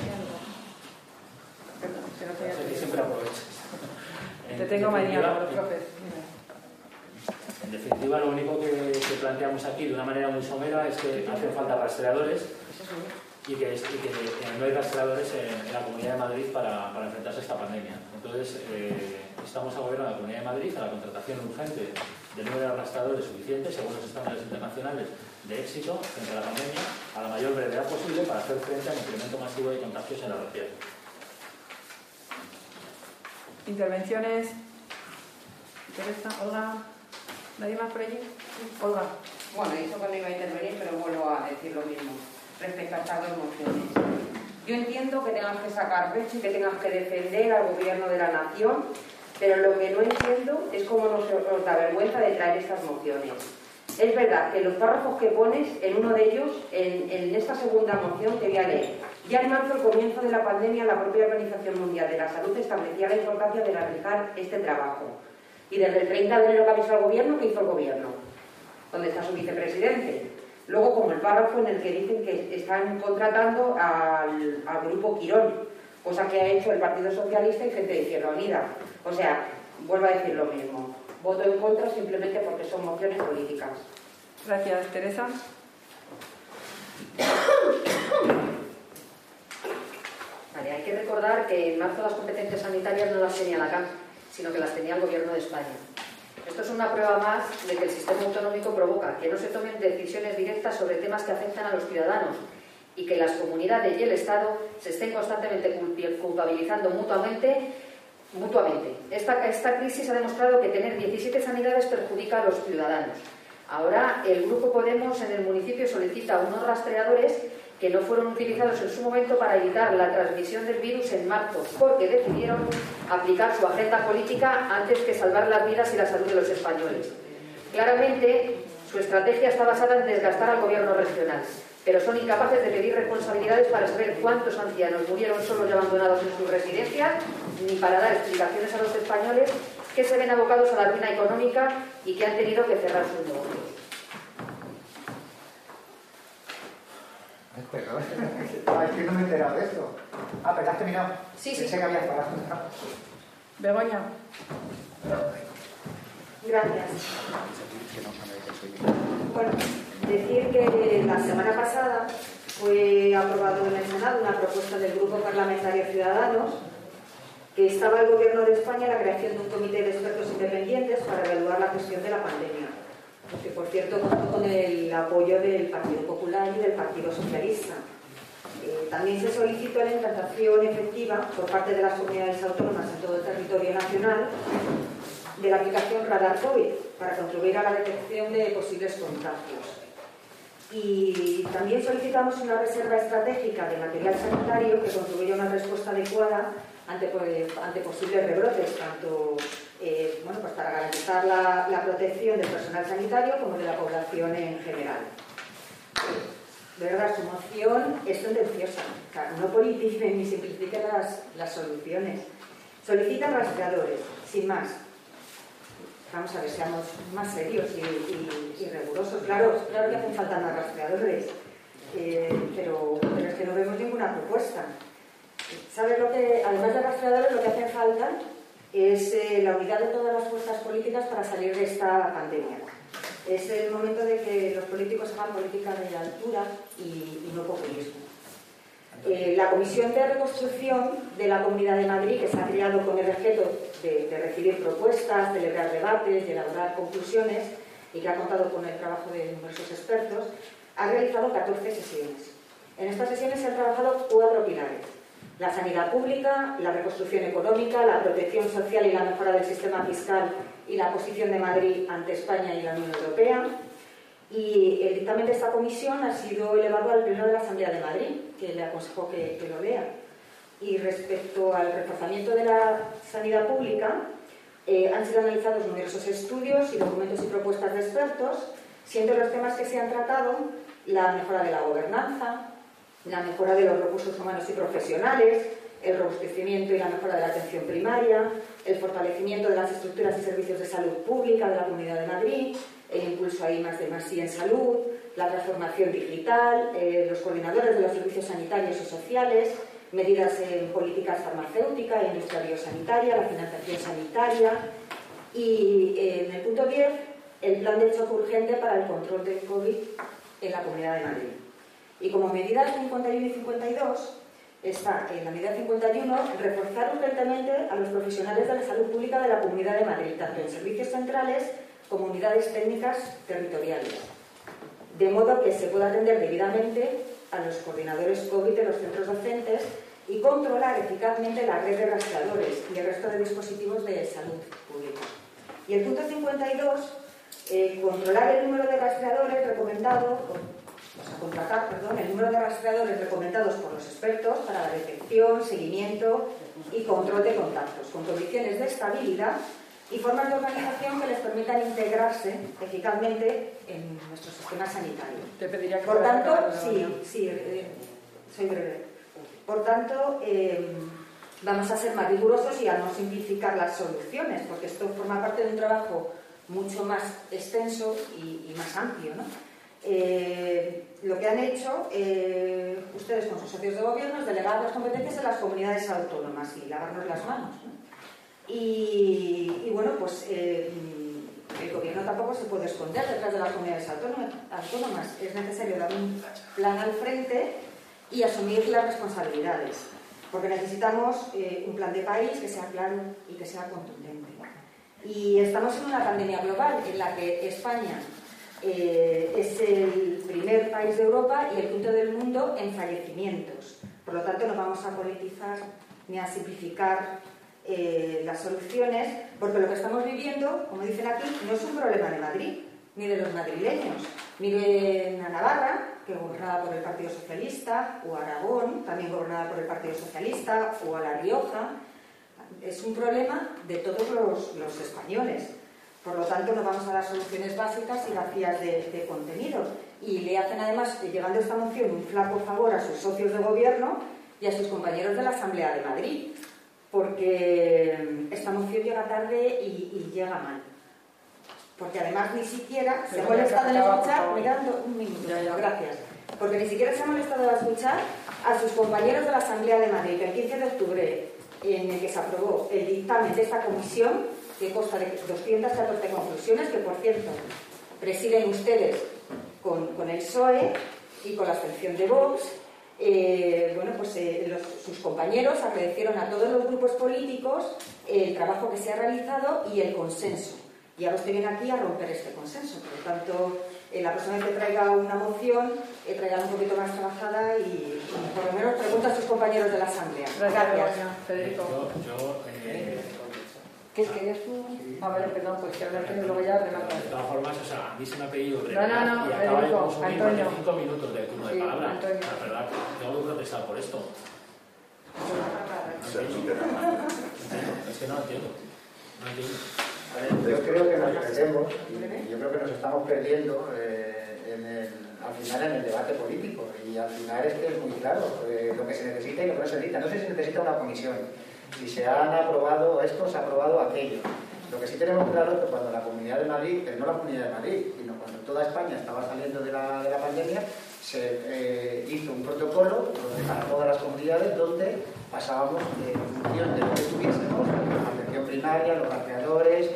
que siempre aproveches. Te tengo mañana, los profes. En definitiva, lo único que planteamos aquí de una manera muy somera es que hacen falta rastreadores y que no hay rastreadores en la Comunidad de Madrid para enfrentarse a esta pandemia. Entonces, instamos al Gobierno de la Comunidad de Madrid a la contratación urgente del número de rastreadores suficientes según los estándares internacionales de éxito frente a la pandemia a la mayor brevedad posible para hacer frente al incremento masivo de contagios en la región. Intervenciones. Teresa, Olga. ¿Nadie más por allí? Olga. Bueno, he dicho que no iba a intervenir, pero vuelvo a decir lo mismo respecto a estas dos mociones. Yo entiendo que tengas que sacar pecho y que tengas que defender al gobierno de la nación, pero lo que no entiendo es cómo nos da vergüenza de traer estas mociones. Es verdad que los párrafos que pones, en uno de ellos, en esta segunda moción que voy a leer, ya en marzo, al comienzo de la pandemia, la propia Organización Mundial de la Salud establecía la importancia de realizar este trabajo. Y desde el 30 de enero que avisó al gobierno, ¿qué hizo el gobierno? ¿Dónde está su vicepresidente? Luego, como el párrafo en el que dicen que están contratando al grupo Quirón, cosa que ha hecho el Partido Socialista y gente de Izquierda Unida. O sea, vuelvo a decir lo mismo. Voto en contra simplemente porque son mociones políticas. Gracias, Teresa. Vale, hay que recordar que en marzo las competencias sanitarias no las tenía la CAM, sino que las tenía el Gobierno de España. Esto es una prueba más de que el sistema autonómico provoca que no se tomen decisiones directas sobre temas que afectan a los ciudadanos y que las comunidades y el Estado se estén constantemente culpabilizando mutuamente. Esta crisis ha demostrado que tener 17 sanidades perjudica a los ciudadanos. Ahora el Grupo Podemos en el municipio solicita unos rastreadores que no fueron utilizados en su momento para evitar la transmisión del virus en marzo, porque decidieron aplicar su agenda política antes que salvar las vidas y la salud de los españoles. Claramente, su estrategia está basada en desgastar al gobierno regional, pero son incapaces de pedir responsabilidades para saber cuántos ancianos murieron solos y abandonados en sus residencias, ni para dar explicaciones a los españoles que se ven abocados a la ruina económica y que han tenido que cerrar sus negocios. Es que no me he enterado de esto. Ah, pero has terminado. Sí. Pensé que habías parado. Begoña. Gracias. Bueno, decir que la semana pasada fue aprobado en el Senado una propuesta del Grupo Parlamentario Ciudadanos que instaba al Gobierno de España la creación de un comité de expertos independientes para evaluar la gestión de la pandemia, que por cierto contó con el apoyo del Partido Popular y del Partido Socialista. También se solicitó la implantación efectiva por parte de las comunidades autónomas en todo el territorio nacional de la aplicación Radar COVID para contribuir a la detección de posibles contagios. Y también solicitamos una reserva estratégica de material sanitario que contribuya a una respuesta adecuada ante posibles rebrotes, tanto pues para garantizar la protección del personal sanitario como de la población en general. De verdad, su moción es tendenciosa, no politice ni simplifique las soluciones. Solicitan rastreadores, sin más. Vamos a ver, seamos más serios y rigurosos. Claro que hacen falta más rastreadores, pero es que no vemos ninguna propuesta. ¿Sabes lo que, además de rastreadores, lo que hace falta es la unidad de todas las fuerzas políticas para salir de esta pandemia? Es el momento de que los políticos hagan política de altura y no populismo. La Comisión de Reconstrucción de la Comunidad de Madrid, que se ha creado con el objeto de recibir propuestas, celebrar debates y elaborar conclusiones, y que ha contado con el trabajo de numerosos expertos, ha realizado 14 sesiones. En estas sesiones se han trabajado 4 pilares: la sanidad pública, la reconstrucción económica, la protección social y la mejora del sistema fiscal y la posición de Madrid ante España y la Unión Europea. Y el dictamen de esta comisión ha sido elevado al Pleno de la Asamblea de Madrid, que le aconsejo que lo lea. Y respecto al reforzamiento de la sanidad pública, han sido analizados numerosos estudios y documentos y propuestas de expertos, siendo los temas que se han tratado la mejora de la gobernanza, la mejora de los recursos humanos y profesionales, el robustecimiento y la mejora de la atención primaria, el fortalecimiento de las estructuras y servicios de salud pública de la Comunidad de Madrid, el impulso a I+D+I en salud, la transformación digital, los coordinadores de los servicios sanitarios y sociales, medidas en políticas farmacéutica e industria biosanitaria, la financiación sanitaria y en el punto 10, el plan de choque urgente para el control del COVID en la Comunidad de Madrid. Y como medidas 51 y 52, está en la medida 51 reforzar urgentemente a los profesionales de la salud pública de la Comunidad de Madrid, tanto en servicios centrales como unidades técnicas territoriales, de modo que se pueda atender debidamente a los coordinadores COVID de los centros docentes y controlar eficazmente la red de rastreadores y el resto de dispositivos de salud pública. Y el punto 52, controlar el número de rastreadores recomendado, contratar, el número de rastreadores recomendados por los expertos para la detección, seguimiento y control de contactos, con condiciones de estabilidad y formas de organización que les permitan integrarse eficazmente en nuestro sistema sanitario. Te pediría que por tanto, soy breve. Por tanto, vamos a ser más rigurosos y a no simplificar las soluciones, porque esto forma parte de un trabajo mucho más extenso y más amplio, ¿no? Lo que han hecho ustedes con sus socios de gobierno es delegar las competencias en las comunidades autónomas y lavarnos las manos, ¿no? Y bueno, pues el gobierno tampoco se puede esconder detrás de las comunidades autónomas. Es necesario dar un plan al frente y asumir las responsabilidades, porque necesitamos un plan de país que sea claro y que sea contundente. Y estamos en una pandemia global en la que España es el primer país de Europa y el quinto del mundo en fallecimientos. Por lo tanto, no vamos a politizar ni a simplificar las soluciones, porque lo que estamos viviendo, como dicen aquí, no es un problema de Madrid, ni de los madrileños. Miren a Navarra, que es gobernada por el Partido Socialista, o Aragón, también gobernada por el Partido Socialista, o a La Rioja. Es un problema de todos los españoles. Por lo tanto, no vamos a dar soluciones básicas y vacías de contenido. Y le hacen además, llegando a esta moción, un flaco favor a sus socios de gobierno y a sus compañeros de la Asamblea de Madrid, porque esta moción llega tarde y llega mal. Porque además ni siquiera se ha molestado en escuchar, mirando un minuto, gracias, porque ni siquiera se ha molestado en escuchar a sus compañeros de la Asamblea de Madrid, que el 15 de octubre, en el que se aprobó el dictamen de esta comisión, que consta de 214 conclusiones, que por cierto presiden ustedes con el PSOE y con la abstención de Vox. Sus compañeros agradecieron a todos los grupos políticos el trabajo que se ha realizado y el consenso. Y ahora usted viene aquí a romper este consenso. Por lo tanto, la persona que traiga una moción, traiga un poquito más trabajada y por lo menos pregunta a sus compañeros de la Asamblea. Gracias. Federico. ¿Qué querías tú? A ver, perdón, pues que hablar que luego ya rematar. De todas formas, o sea, a mí se me ha pedido No, y acaba de consumir más de 5 minutos de turno de palabra. Antonio. La verdad, tengo que protestar por esto. Es que no entiendo. No entiendo. A ver, yo creo que nos perdemos, y yo creo que nos estamos perdiendo al final en el debate político. Y al final es que es muy claro lo que se necesita y lo que no se necesita. No sé si se necesita una comisión, si se han aprobado esto, se ha aprobado aquello. Lo que sí tenemos claro es que cuando la Comunidad de Madrid, pero no la Comunidad de Madrid, sino cuando toda España estaba saliendo de la pandemia, se hizo un protocolo para todas las comunidades donde pasábamos en función de lo que tuviésemos, la atención primaria, los rastreadores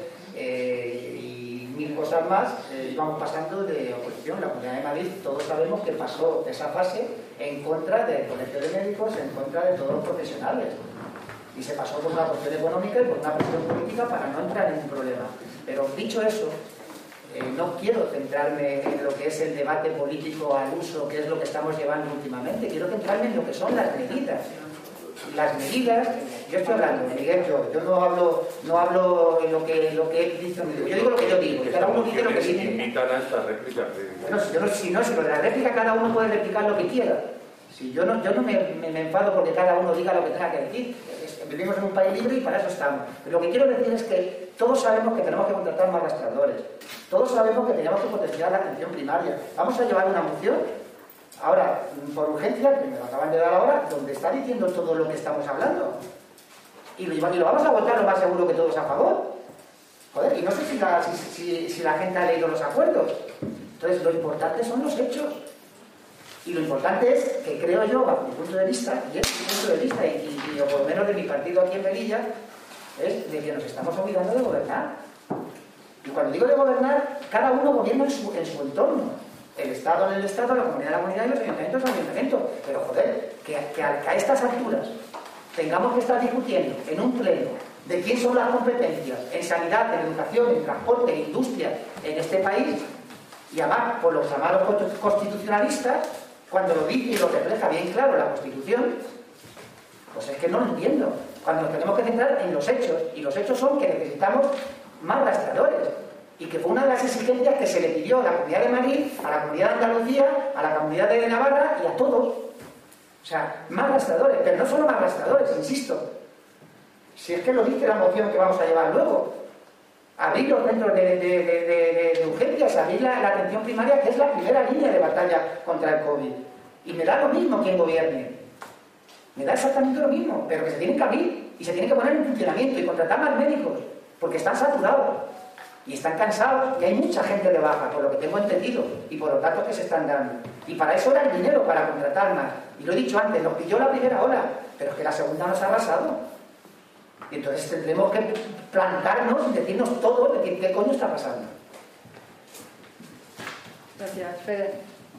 y mil cosas más, íbamos pasando de oposición. La Comunidad de Madrid, todos sabemos que pasó esa fase en contra del Colegio de Médicos, en contra de todos los profesionales. Y se pasó por una cuestión económica y por una cuestión política para no entrar en un problema. Pero dicho eso, no quiero centrarme en lo que es el debate político al uso, que es lo que estamos llevando últimamente. Quiero centrarme en lo que son las medidas. Las medidas, yo estoy hablando, Miguel, yo no hablo en lo que dice, yo digo lo que yo digo, cada uno dice lo que dice. Invitan a estas réplicas. Bueno, si lo de la réplica cada uno puede replicar lo que quiera. Si yo no me enfado porque cada uno diga lo que tenga que decir. Vivimos en un país libre y para eso estamos. Pero lo que quiero decir es que todos sabemos que tenemos que contratar más rastreadores. Todos sabemos que tenemos que potenciar la atención primaria. Vamos a llevar una moción, ahora, por urgencia, que me lo acaban de dar ahora, donde está diciendo todo lo que estamos hablando. Y lo vamos a votar lo más seguro que todos a favor. Joder, y no sé si la gente ha leído los acuerdos. Entonces, lo importante son los hechos. Y lo importante es que creo yo, bajo mi punto de vista, y es mi punto de vista, y por lo menos de mi partido aquí en Melilla, es de que nos estamos olvidando de gobernar. Y cuando digo de gobernar, cada uno gobierna en su entorno. El Estado en el Estado, la comunidad en la comunidad y los ayuntamientos en el ayuntamiento. Pero joder, que a estas alturas tengamos que estar discutiendo en un pleno de quién son las competencias en sanidad, en educación, en transporte, en industria, en este país, y además por los llamados constitucionalistas, cuando lo dice y lo refleja bien claro la Constitución, Pues es que no lo entiendo. Cuando nos tenemos que centrar en los hechos, y los hechos son que necesitamos más rastreadores, y que fue una de las exigencias que se le pidió a la Comunidad de Madrid, a la Comunidad de Andalucía, a la Comunidad de Navarra y a todos. O sea, más rastreadores, pero no solo más rastreadores, insisto. Si es que lo dice la moción que vamos a llevar luego. Abrir los centros de urgencias, abrir la atención primaria, que es la primera línea de batalla contra el COVID. Y me da lo mismo quien gobierne. Me da exactamente lo mismo, pero que se tienen que abrir y se tienen que poner en funcionamiento y contratar más médicos, porque están saturados y están cansados y hay mucha gente de baja, por lo que tengo entendido, y por los datos que se están dando. Y para eso era el dinero, para contratar más. Y lo he dicho antes, nos pilló la primera ola, pero es que la segunda nos ha arrasado. Y entonces tendremos que plantarnos y decirnos todo de qué coño está pasando. Gracias. Fede.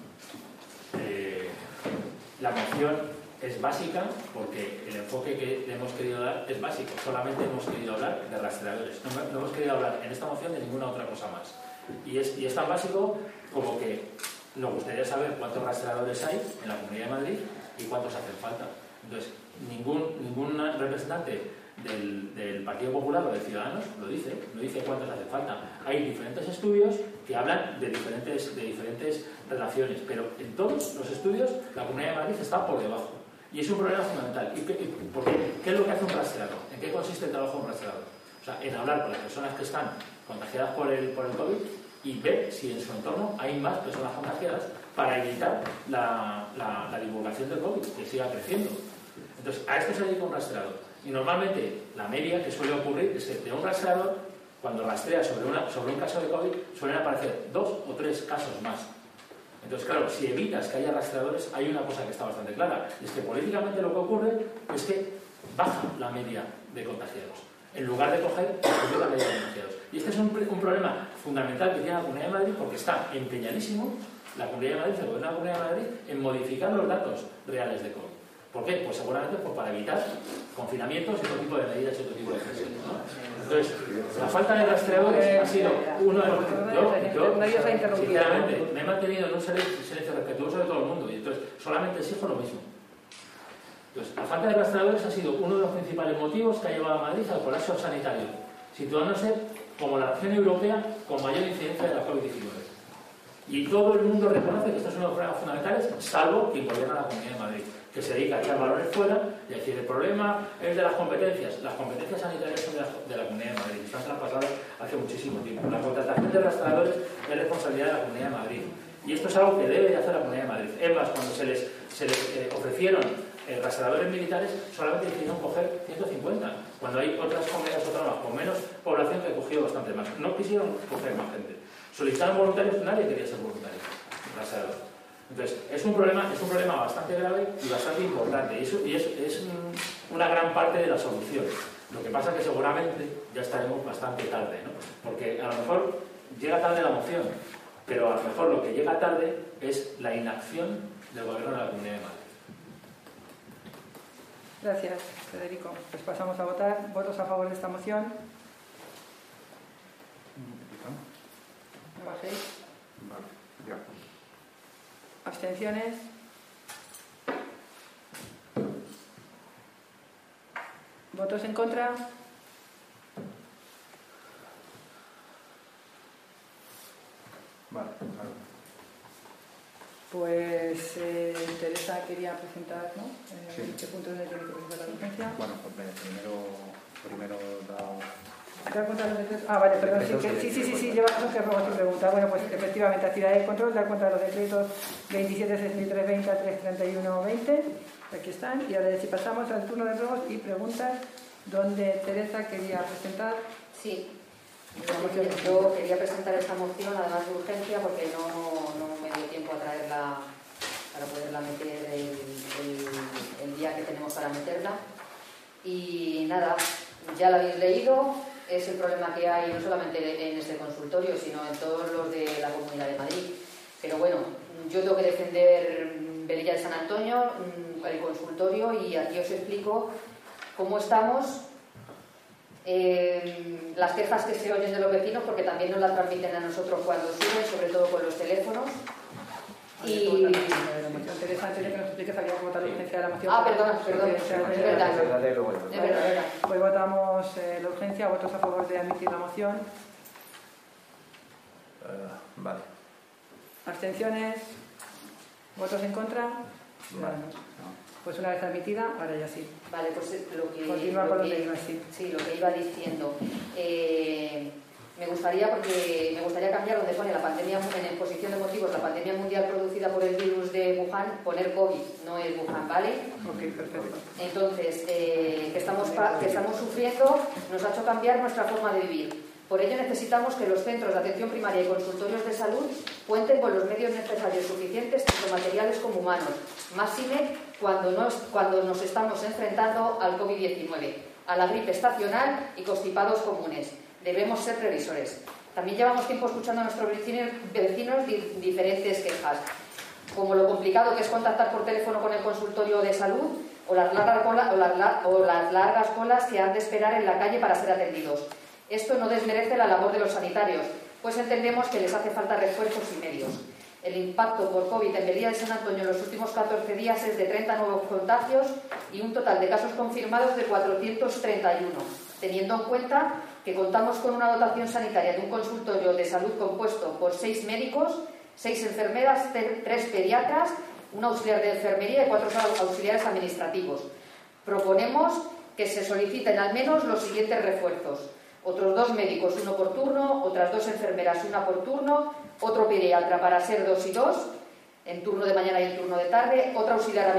La moción es básica porque el enfoque que le hemos querido dar es básico. Solamente hemos querido hablar de rastreadores. No hemos querido hablar en esta moción de ninguna otra cosa más. Y es tan básico como que nos gustaría saber cuántos rastreadores hay en la Comunidad de Madrid y cuántos hacen falta. Entonces, ningún representante del Partido Popular o de Ciudadanos lo dice cuántos hacen falta. Hay diferentes estudios que hablan de diferentes relaciones, pero en todos los estudios la Comunidad de Madrid está por debajo. Y es un problema fundamental. ¿Por qué? ¿Qué es lo que hace un rastreador? ¿En qué consiste el trabajo de un rastreador? O sea, en hablar con las personas que están contagiadas por el COVID y ver si en su entorno hay más personas contagiadas para evitar la divulgación del COVID, que siga creciendo. Entonces, a esto se dedica un rastreador. Y normalmente la media que suele ocurrir es que de un rastreador, cuando rastrea sobre un caso de COVID, suelen aparecer 2 o 3 casos más. Entonces, claro, si evitas que haya rastreadores, hay una cosa que está bastante clara. Es que políticamente lo que ocurre es que baja la media de contagiados, en lugar de coger la media de contagiados. Y este es un problema fundamental que tiene la Comunidad de Madrid, porque está empeñadísimo la Comunidad de Madrid, el Gobierno de la Comunidad de Madrid, en modificar los datos reales de COVID. ¿Por qué? Pues seguramente para evitar confinamientos y otro tipo de medidas y otro tipo de presiones, ¿no? Entonces, la falta de rastreadores ha sido uno de los... Yo sinceramente, me he mantenido en un silencio respetuoso de todo el mundo y entonces solamente exijo lo mismo. Entonces, la falta de rastreadores ha sido uno de los principales motivos que ha llevado a Madrid al colapso sanitario, situándose como la región europea con mayor incidencia de la COVID-19. Y todo el mundo reconoce que estos son los problemas fundamentales, salvo quien gobierna la Comunidad de Madrid, que se dedica a echar balones fuera y a decir el problema es de las competencias. Las competencias sanitarias son de la Comunidad de Madrid, están traspasadas hace muchísimo tiempo. La contratación de rastreadores es responsabilidad de la Comunidad de Madrid. Y esto es algo que debe de hacer la Comunidad de Madrid. Es más, cuando se les ofrecieron rastreadores militares, solamente quisieron coger 150, cuando hay otras comunidades autónomas con menos población que cogió bastante más. No quisieron coger más gente. Solicitaron voluntarios, nadie quería ser voluntario rastreador. Entonces, es un problema bastante grave y bastante importante. Y es una gran parte de la solución. Lo que pasa es que seguramente ya estaremos bastante tarde, ¿no? Porque a lo mejor llega tarde la moción, pero a lo mejor lo que llega tarde es la inacción del Gobierno de la Comunidad de Madrid. Gracias, Federico. Pues pasamos a votar. ¿Votos a favor de esta moción? ¿No bajéis? Vale, ya. ¿Abstenciones? ¿Votos en contra? Vale, claro. Pues Teresa quería presentar, ¿no? Sí. ¿Qué punto de tiene que presentar la urgencia? Bueno, pues primero ¿Dar cuenta de los decretos? Ah, vale, perdón, sí, lleva cosas que robo sin pregunta. Bueno, pues efectivamente, actividad de control, dar cuenta de los decretos 27, 63, 20, 3, 31, 20. Aquí están. Y ahora si pasamos al turno de robos y preguntas, donde Teresa quería presentar. Sí. Yo quería presentar esta moción, además de urgencia, porque no me dio tiempo a traerla para poderla meter el día que tenemos para meterla. Y nada, ya la habéis leído, es el problema que hay no solamente en este consultorio, sino en todos los de la Comunidad de Madrid. Pero bueno, yo tengo que defender Velilla de San Antonio, el consultorio, y aquí os explico cómo estamos. Las quejas que se oyen de los vecinos, porque también nos las transmiten a nosotros cuando suben, sobre todo con los teléfonos, Y... Antes de que nos expliques, había que votar la urgencia de la moción. Perdón, es verdad. Pues votamos la urgencia, votos a favor de admitir la moción. Vale. ¿Abstenciones? ¿Votos en contra? Vale. Pues una vez admitida, ahora ya sí. Vale, pues lo que iba diciendo. Me gustaría cambiar donde pone la pandemia, en exposición de motivos, la pandemia mundial producida por el virus de Wuhan, poner COVID, no es Wuhan, ¿vale? Ok, perfecto. Entonces, que estamos sufriendo nos ha hecho cambiar nuestra forma de vivir. Por ello necesitamos que los centros de atención primaria y consultorios de salud cuenten con los medios necesarios suficientes, tanto materiales como humanos, máxime cuando nos estamos enfrentando al COVID-19, a la gripe estacional y constipados comunes. Debemos ser previsores. También llevamos tiempo escuchando a nuestros vecinos diferentes quejas, como lo complicado que es contactar por teléfono con el consultorio de salud o las largas colas que han de esperar en la calle para ser atendidos. Esto no desmerece la labor de los sanitarios, pues entendemos que les hace falta refuerzos y medios. El impacto por COVID en Melilla de San Antonio en los últimos 14 días es de 30 nuevos contagios y un total de casos confirmados de 431, teniendo en cuenta que contamos con una dotación sanitaria de un consultorio de salud compuesto por 6 médicos, 6 enfermeras, 3 pediatras, un auxiliar de enfermería y 4 auxiliares administrativos. Proponemos que se soliciten al menos los siguientes refuerzos: otros 2 médicos, 1 por turno, otras 2 enfermeras, 1 por turno, otro pediatra para ser 2 y 2, en turno de mañana y en turno de tarde, otro auxiliar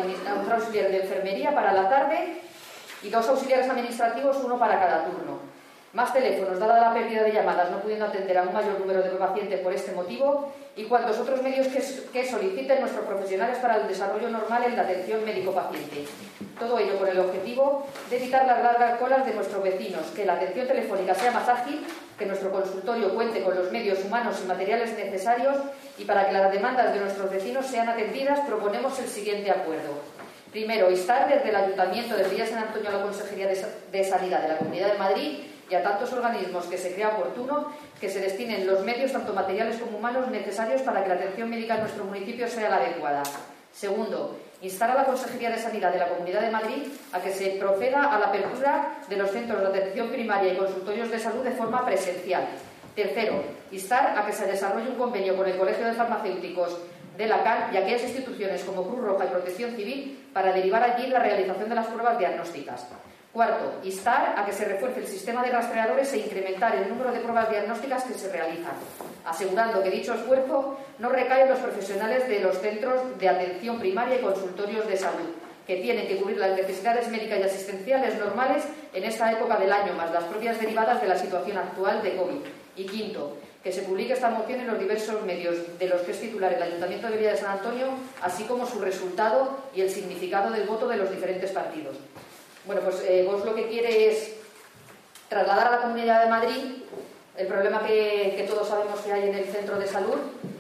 de enfermería para la tarde y 2 auxiliares administrativos, 1 para cada turno. Más teléfonos, dada la pérdida de llamadas, no pudiendo atender a un mayor número de pacientes por este motivo, y cuantos otros medios que soliciten nuestros profesionales para el desarrollo normal en la atención médico-paciente. Todo ello con el objetivo de evitar las largas colas de nuestros vecinos, que la atención telefónica sea más ágil, que nuestro consultorio cuente con los medios humanos y materiales necesarios, y para que las demandas de nuestros vecinos sean atendidas, proponemos el siguiente acuerdo. Primero, instar desde el Ayuntamiento de Melilla de San Antonio a la Consejería de Sanidad de la Comunidad de Madrid y a tantos organismos que se crea oportuno que se destinen los medios, tanto materiales como humanos, necesarios para que la atención médica en nuestro municipio sea la adecuada. Segundo, instar a la Consejería de Sanidad de la Comunidad de Madrid a que se proceda a la apertura de los centros de atención primaria y consultorios de salud de forma presencial. Tercero, instar a que se desarrolle un convenio con el Colegio de Farmacéuticos de la CAN y aquellas instituciones como Cruz Roja y Protección Civil para derivar allí la realización de las pruebas diagnósticas. Cuarto, instar a que se refuerce el sistema de rastreadores e incrementar el número de pruebas diagnósticas que se realizan, asegurando que dicho esfuerzo no recae en los profesionales de los centros de atención primaria y consultorios de salud, que tienen que cubrir las necesidades médicas y asistenciales normales en esta época del año, más las propias derivadas de la situación actual de COVID. Y quinto, que se publique esta moción en los diversos medios de los que es titular el Ayuntamiento de Melilla de San Antonio, así como su resultado y el significado del voto de los diferentes partidos. Bueno, pues vos lo que quiere es trasladar a la Comunidad de Madrid el problema que todos sabemos que hay en el centro de salud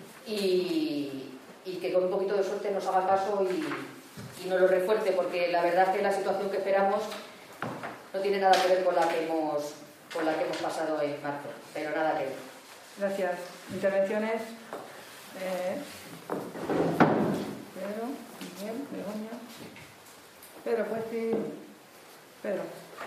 y que con un poquito de suerte nos haga caso y nos lo refuerce, porque la verdad que la situación que esperamos no tiene nada que ver con la que hemos pasado en marzo, pero nada que ver. Gracias. ¿Intervenciones? Pedro, Miguel, Begoña. Pedro, ¿puedes decir? Pedro.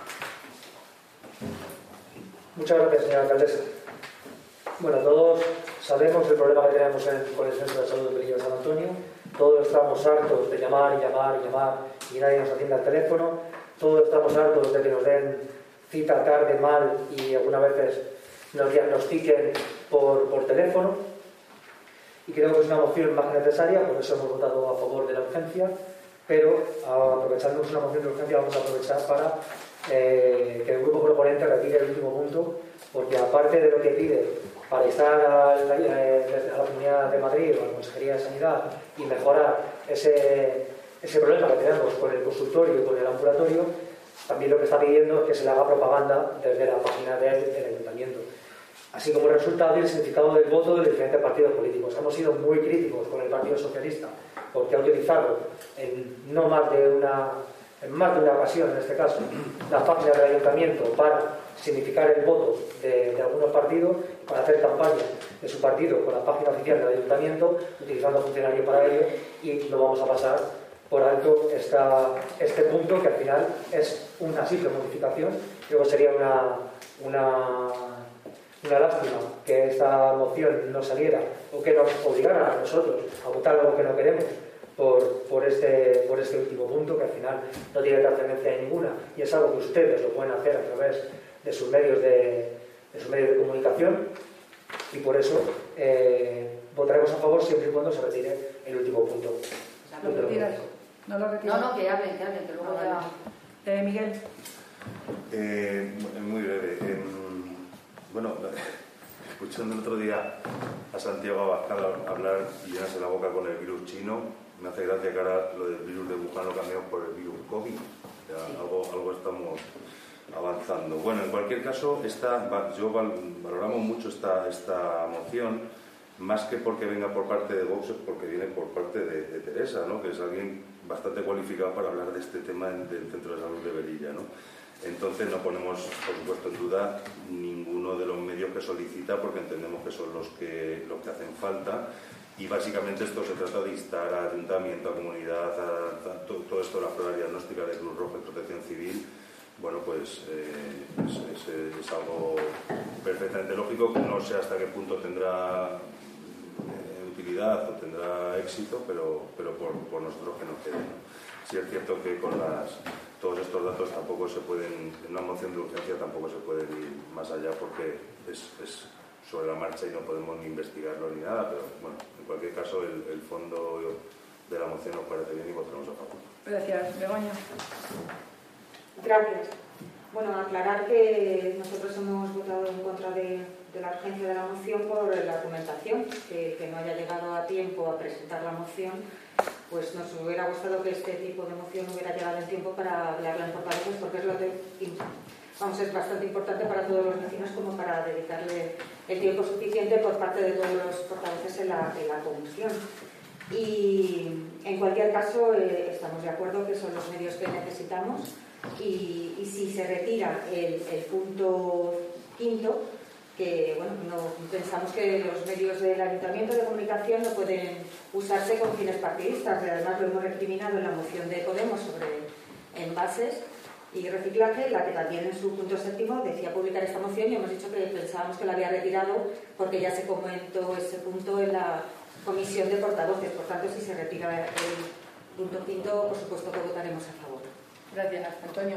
Muchas gracias, señora alcaldesa. Bueno, todos sabemos el problema que tenemos con el Centro de Salud de Melilla de San Antonio. Todos estamos hartos de llamar y nadie nos atiende al teléfono. Todos estamos hartos de que nos den cita tarde, mal y algunas veces nos diagnostiquen por teléfono. Y creo que es una moción más que necesaria, por eso hemos votado a favor de la urgencia. Pero aprovechando una moción de urgencia, vamos a aprovechar para que el grupo proponente retire el último punto, porque aparte de lo que pide para instar a la Comunidad de Madrid o a la Consejería de Sanidad y mejorar ese problema que tenemos con el consultorio y con el ambulatorio, también lo que está pidiendo es que se le haga propaganda desde la página del Ayuntamiento, así como el resultado y el significado del voto de los diferentes partidos políticos. Hemos sido muy críticos con el Partido Socialista porque ha utilizado en no más de una en más de una ocasión, en este caso, la página del ayuntamiento para significar el voto de algunos partidos, para hacer campaña de su partido con la página oficial del ayuntamiento, utilizando funcionarios para ello, y lo vamos a pasar por alto este punto, que al final es una simple modificación. Luego sería una lástima que esta moción no saliera, o que nos obligara a nosotros a votar algo que no queremos por este último punto, que al final no tiene trascendencia ninguna, y es algo que ustedes lo pueden hacer a través de sus medios de comunicación, y por eso votaremos a favor siempre y cuando se retire el último punto. ¿Lo retiras? No lo retiras. No, que hablen, que luego ya... Miguel. Muy breve. Bueno, escuchando el otro día a Santiago Abascal hablar y llenarse la boca con el virus chino, me hace gracia que ahora lo del virus de Wuhan lo cambiamos por el virus COVID. Ya algo estamos avanzando. Bueno, en cualquier caso, valoramos mucho esta moción, más que porque venga por parte de Vox, es porque viene por parte de Teresa, ¿no? Que es alguien bastante cualificado para hablar de este tema del Centro de Salud de Velilla, ¿no? Entonces no ponemos, por supuesto, en duda ninguno de los medios que solicita, porque entendemos que son los que hacen falta, y básicamente esto se trata de instar a ayuntamiento, a comunidad, a todo esto de la prueba diagnóstica de Cruz Roja y Protección Civil. Bueno, pues es algo perfectamente lógico, que no sé hasta qué punto tendrá utilidad o tendrá éxito, pero por nosotros que nos quede, ¿no? Sí es cierto que con todos estos datos tampoco se pueden, en una moción de urgencia tampoco se puede ir más allá, porque es sobre la marcha y no podemos ni investigarlo ni nada, pero bueno, en cualquier caso el fondo de la moción nos parece bien y votaremos a favor. Gracias. Begoña. Gracias. Bueno, aclarar que nosotros hemos votado en contra de la urgencia de la moción por la argumentación, que no haya llegado a tiempo a presentar la moción. Pues nos hubiera gustado que este tipo de moción hubiera llegado en tiempo para hablarla en portavoces, porque es bastante importante para todos los vecinos como para dedicarle el tiempo suficiente por parte de todos los portavoces en la comisión. Y en cualquier caso estamos de acuerdo que son los medios que necesitamos, y si se retira el punto quinto, que bueno, no pensamos que los medios del Ayuntamiento de Comunicación no pueden usarse con fines partidistas, y además lo hemos recriminado en la moción de Podemos sobre envases y reciclaje, la que también en su punto séptimo decía publicar esta moción, y hemos dicho que pensábamos que la había retirado porque ya se comentó ese punto en la comisión de portavoces. Por tanto, si se retira el punto quinto, por supuesto que votaremos a favor. Gracias. Antonio.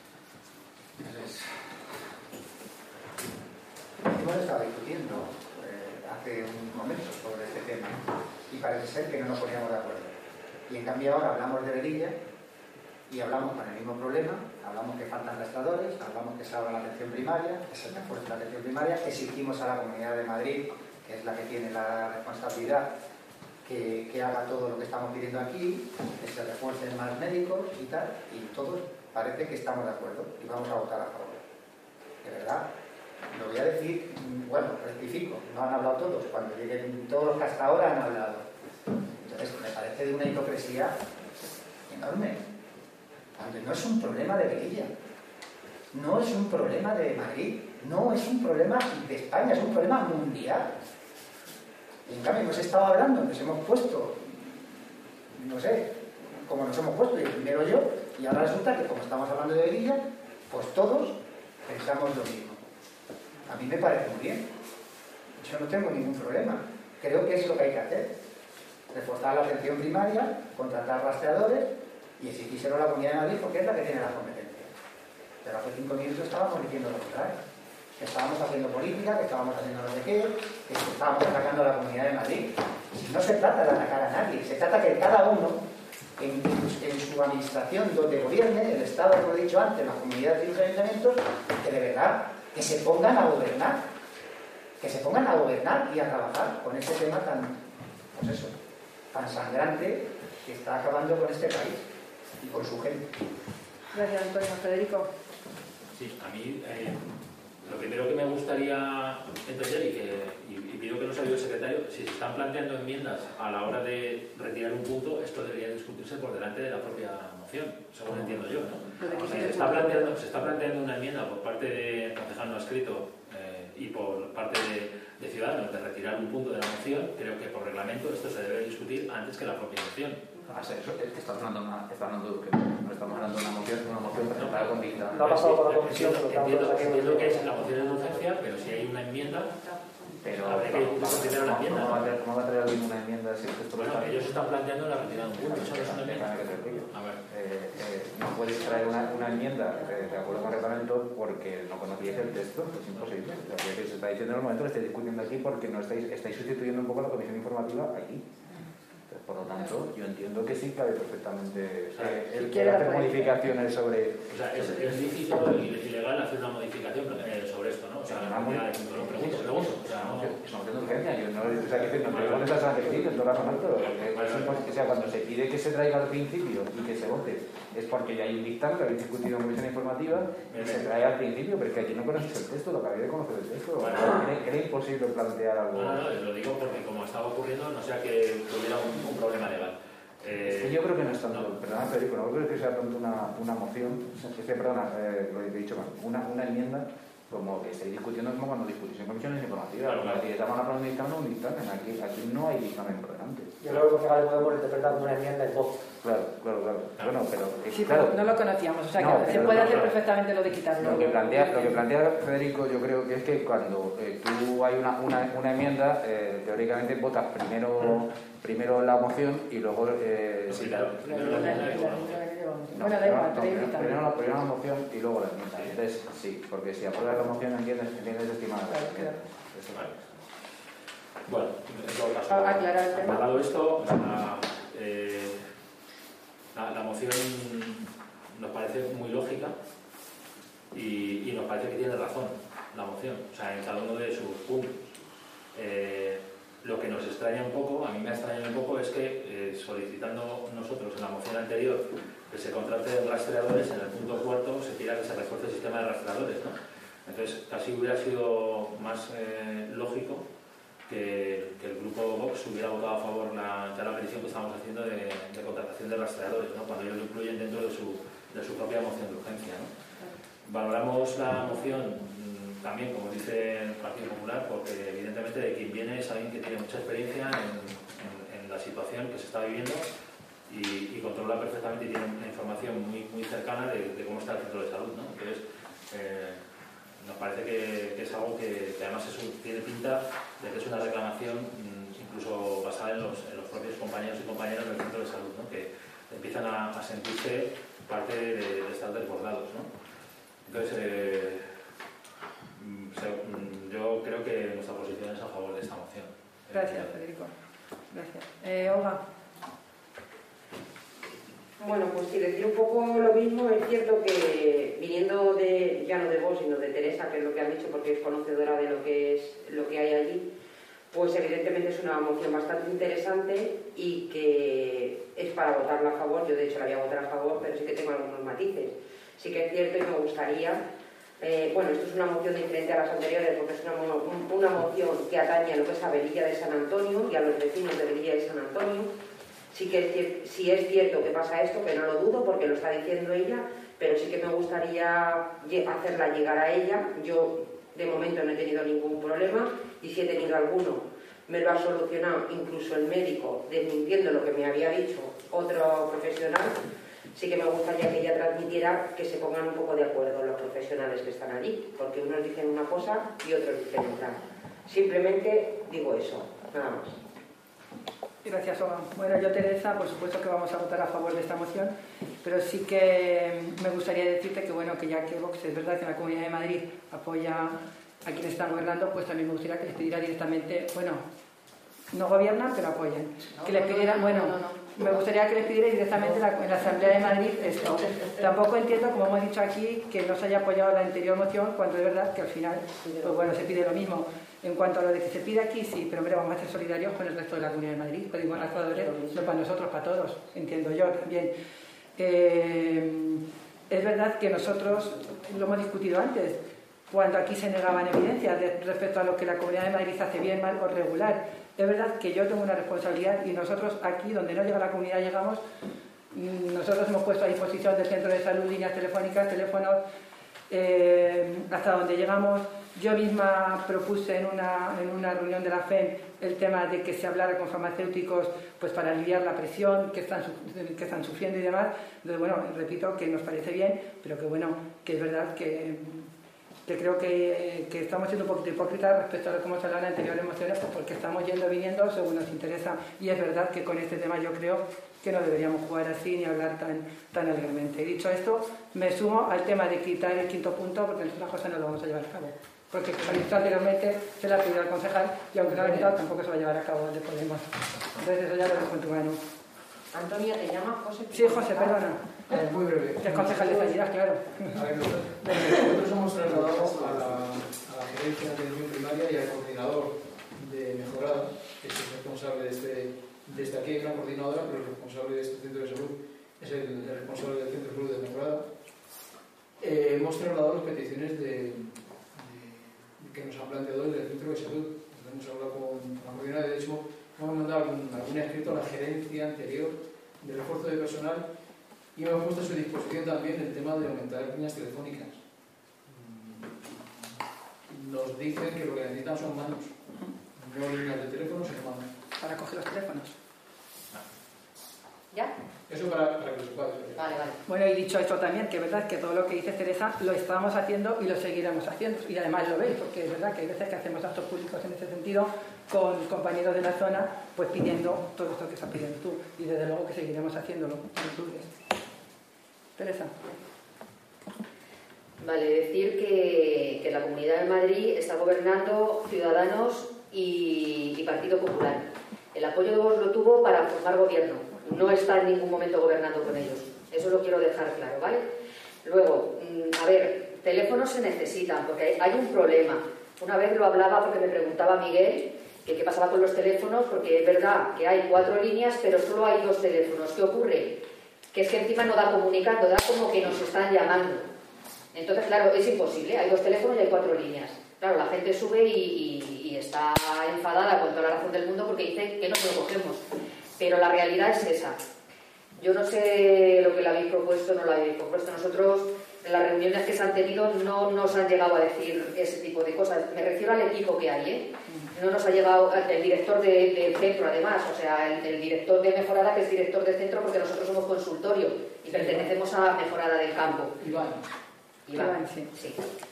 Hemos estado discutiendo hace un momento sobre este tema y parece ser que no nos poníamos de acuerdo. Y en cambio ahora hablamos de Velilla y hablamos con el mismo problema, hablamos que faltan rastreadores, hablamos que se abra la atención primaria, que se refuerce la atención primaria, exigimos a la Comunidad de Madrid, que es la que tiene la responsabilidad, que haga todo lo que estamos pidiendo aquí, que se refuercen más médicos y tal, y todos parece que estamos de acuerdo y vamos a votar a favor. De verdad, lo voy a decir, bueno, rectifico, no han hablado todos, cuando lleguen todos los que hasta ahora han hablado. Entonces me parece de una hipocresía enorme, cuando no es un problema de Velilla, no es un problema de Madrid, no es un problema de España, es un problema mundial. Y en cambio hemos estado hablando, nos hemos puesto, no sé, como nos hemos puesto, y primero yo, y ahora resulta que como estamos hablando de Velilla, pues todos pensamos lo mismo. A mí me parece muy bien, yo no tengo ningún problema, creo que es lo que hay que hacer, reforzar la atención primaria, contratar rastreadores y exigírselo a la Comunidad de Madrid, porque es la que tiene la competencia. Pero hace 5 minutos estábamos diciendo lo contrario, que estábamos haciendo política, que estábamos haciendo no sé qué, que estábamos atacando a la Comunidad de Madrid. Si no se trata de atacar a nadie, se trata que cada uno en su administración donde gobierne, el Estado, como he dicho antes, las comunidades y los ayuntamientos, que de verdad que se pongan a gobernar, y a trabajar con este tema tan, pues eso, tan sangrante que está acabando con este país y con su gente. Gracias, Antonio. Federico. Sí, a mí Lo primero que me gustaría entender y pido que nos ayude el secretario, si se están planteando enmiendas a la hora de retirar un punto, esto debería discutirse por delante de la propia moción, según entiendo yo, ¿no? O sea, se está planteando una enmienda por parte de concejal no escrito y por parte de Ciudadanos de retirar un punto de la moción. Creo que por reglamento esto se debe discutir antes que la propia moción. Estamos hablando de una moción presentada con dicta. No ha pasado por la comisión, por lo tanto, entiendo que es la moción de urgencia, pero si hay una enmienda, pero habría que considerar una enmienda. ¿Cómo va a traer alguien una enmienda si esto bueno, ellos están planteando la retirada de un punto, eso no es una enmienda. A ver, no puedes traer una enmienda de acuerdo con el reglamento porque no conocíais el texto, es imposible. Lo que se está diciendo en el momento lo estáis discutiendo aquí porque no estáis sustituyendo un poco la comisión informativa aquí. Por lo tanto, yo entiendo que sí cabe perfectamente el que hacer modificaciones sobre... O sea, es lícito y ilegal hacer una modificación sobre esto, ¿no? O sea, pregunto. O sea, no... Es una moción de urgencia. Yo no digo que estás antes, en todo caso, o sea, cuando se pide que se traiga al principio y que se vote, es porque ya hay un dictamen que habéis discutido en comisión informativa y se trae al principio, pero es que aquí no conoces el texto, lo que habéis de conocer el texto. Era imposible plantear algo... No, lo digo porque como estaba ocurriendo, no sea que tuviera un problema legal. Es que yo creo que no es tanto, perdona Federico, no creo que sea tanto una moción, lo he dicho mal, una enmienda como que estáis discutiendo como cuando discutís en comisiones informativas. Claro. Si estamos hablando de un dictamen, aquí no hay dictamen por delante. Yo creo que le podemos interpretar como una enmienda en voz. Claro. Bueno, pero sí, claro, no lo conocíamos, o sea que se puede hacer perfectamente lo de quitarlo. Lo que plantea Federico, yo creo que es que cuando tú hay una enmienda, teóricamente votas primero la moción y luego sí, claro. Bueno, da igual, primero la moción y luego la enmienda. Entonces, sí, porque si apruebas la moción entiendes estimada. Bueno, en todo caso, aclarado esto, la moción nos parece muy lógica y nos parece que tiene razón la moción, o sea, en cada uno de sus puntos. Lo que nos extraña un poco, a mí me extraña un poco, es que solicitando nosotros en la moción anterior que se contraten rastreadores, en el punto cuarto se pida que se refuerce el sistema de rastreadores, ¿no? Entonces, casi hubiera sido más lógico que el grupo Vox hubiera votado a favor ya la petición que estamos haciendo de contratación de rastreadores, ¿no? Cuando ellos lo incluyen dentro de su propia moción de urgencia, ¿no? Valoramos la moción también, como dice el Partido Popular, porque evidentemente de quien viene es alguien que tiene mucha experiencia en la situación que se está viviendo y controla perfectamente y tiene una información muy cercana de cómo está el centro de salud, ¿no? Entonces, nos parece que es algo que además tiene pinta de que es una reclamación incluso basada en los propios compañeros y compañeras del centro de salud, ¿no? Que empiezan a sentirse parte de estar desbordados, ¿no? Entonces, yo creo que nuestra posición es a favor de esta moción. Gracias, Federico. Gracias. Olga. Bueno, pues sí, decir un poco lo mismo. Es cierto que viniendo ya no de vos, sino de Teresa, que es lo que han dicho, porque es conocedora de lo que hay allí, pues evidentemente es una moción bastante interesante y que es para votarla a favor. Yo de hecho la voy a votar a favor, pero sí que tengo algunos matices. Sí que es cierto y me gustaría... bueno, esto es una moción diferente a las anteriores porque es una moción que atañe a lo que es a Velilla de San Antonio y a los vecinos de Velilla de San Antonio. Sí es cierto que pasa esto, que no lo dudo porque lo está diciendo ella, pero sí que me gustaría hacerla llegar a ella. Yo de momento no he tenido ningún problema y si he tenido alguno me lo ha solucionado incluso el médico desmintiendo lo que me había dicho otro profesional. Sí que me gustaría que ella transmitiera que se pongan un poco de acuerdo los profesionales que están allí, porque unos dicen una cosa y otros dicen otra. Simplemente digo eso, nada más. Gracias, Olga. Bueno, yo, Teresa, por supuesto que vamos a votar a favor de esta moción, pero sí que me gustaría decirte que, bueno, que ya que Vox es verdad que en la Comunidad de Madrid apoya a quienes están gobernando, pues también me gustaría que les pidiera directamente, bueno, no gobiernan, pero apoyan. Que les pidieran, me gustaría que les pidiera directamente en la Asamblea de Madrid esto. Tampoco entiendo, como hemos dicho aquí, que no se haya apoyado la anterior moción, cuando es verdad que al final, pues bueno, se pide lo mismo. En cuanto a lo de que se pide aquí, sí, pero hombre, vamos a ser solidarios con el resto de la Comunidad de Madrid. Pues digo, rastreadores, no para nosotros, para todos, entiendo yo también. Es verdad que nosotros lo hemos discutido antes. cuando aquí se negaban evidencias respecto a lo que la Comunidad de Madrid hace bien, mal o regular. Es verdad que yo tengo una responsabilidad y nosotros aquí, donde no llega la comunidad, llegamos. Nosotros hemos puesto a disposición del centro de salud líneas telefónicas, teléfonos, hasta donde llegamos. Yo misma propuse en una reunión de la FEM el tema de que se hablara con farmacéuticos pues para aliviar la presión que están sufriendo y demás. Entonces, bueno, repito que nos parece bien, pero que bueno, que es verdad que creo que estamos siendo un poquito hipócritas respecto a lo que hemos hablado en anteriores mociones, pues porque estamos yendo y viniendo según nos interesa, y es verdad que con este tema yo creo que no deberíamos jugar así ni hablar tan alegremente. Y dicho esto, me sumo al tema de quitar el quinto punto, porque nosotros las cosas no lo vamos a llevar a cabo. Porque como he dicho anteriormente, se la ha pedido al concejal y aunque no lo ha quitado, tampoco se va a llevar a cabo el de Podemos. Entonces eso ya lo dejo en tu mano. Antonia, ¿te llamas José? Sí, José, perdona. Muy breve. El concejal de sanidad, claro. A ver, nosotros hemos trasladado a la gerencia de atención primaria y al coordinador de mejorada, que es el responsable desde aquí hay una coordinadora, pero el responsable de este centro de salud es el responsable del centro de salud de mejorada. Hemos trasladado las peticiones que nos han planteado desde el centro de salud. Hemos hablado con la coordinadora, de hecho, hemos mandado algún escrito a la gerencia anterior de refuerzo de personal y hemos puesto a su disposición también el tema de aumentar las líneas telefónicas. Nos dicen que lo que necesitan son manos, no líneas de teléfono, sino manos. Para coger los teléfonos. ¿Ya? Eso para que lo sepáis. Vale. Bueno, y dicho esto también, que es verdad que todo lo que dice Teresa lo estamos haciendo y lo seguiremos haciendo. Y además lo veis, porque es verdad que hay veces que hacemos actos públicos en ese sentido con compañeros de la zona, pues pidiendo todo esto que estás pidiendo tú. Y desde luego que seguiremos haciéndolo. Teresa. Vale, decir que la Comunidad de Madrid está gobernando Ciudadanos y Partido Popular. El apoyo de Vox lo tuvo para formar gobierno. No está en ningún momento gobernando con ellos. Eso lo quiero dejar claro, ¿vale? Luego, a ver, teléfonos se necesitan porque hay un problema. Una vez lo hablaba porque me preguntaba Miguel que qué pasaba con los teléfonos, porque es verdad que hay 4 líneas, pero solo hay 2 teléfonos. ¿Qué ocurre? Que es que encima no da comunicando, da como que nos están llamando. Entonces, claro, es imposible. Hay 2 teléfonos y hay 4 líneas. Claro, la gente sube y está enfadada con toda la razón del mundo porque dice que no se lo cogemos. Pero la realidad es esa. Yo no sé lo que le habéis propuesto o no lo habéis propuesto. Nosotros, en las reuniones que se han tenido, no nos han llegado a decir ese tipo de cosas. Me refiero al equipo que hay, ¿eh? No nos ha llegado el director del centro, además, o sea, el director de Mejorada, que es director del centro, porque nosotros somos consultorio y pertenecemos a Mejorada del Campo. Iván, sí.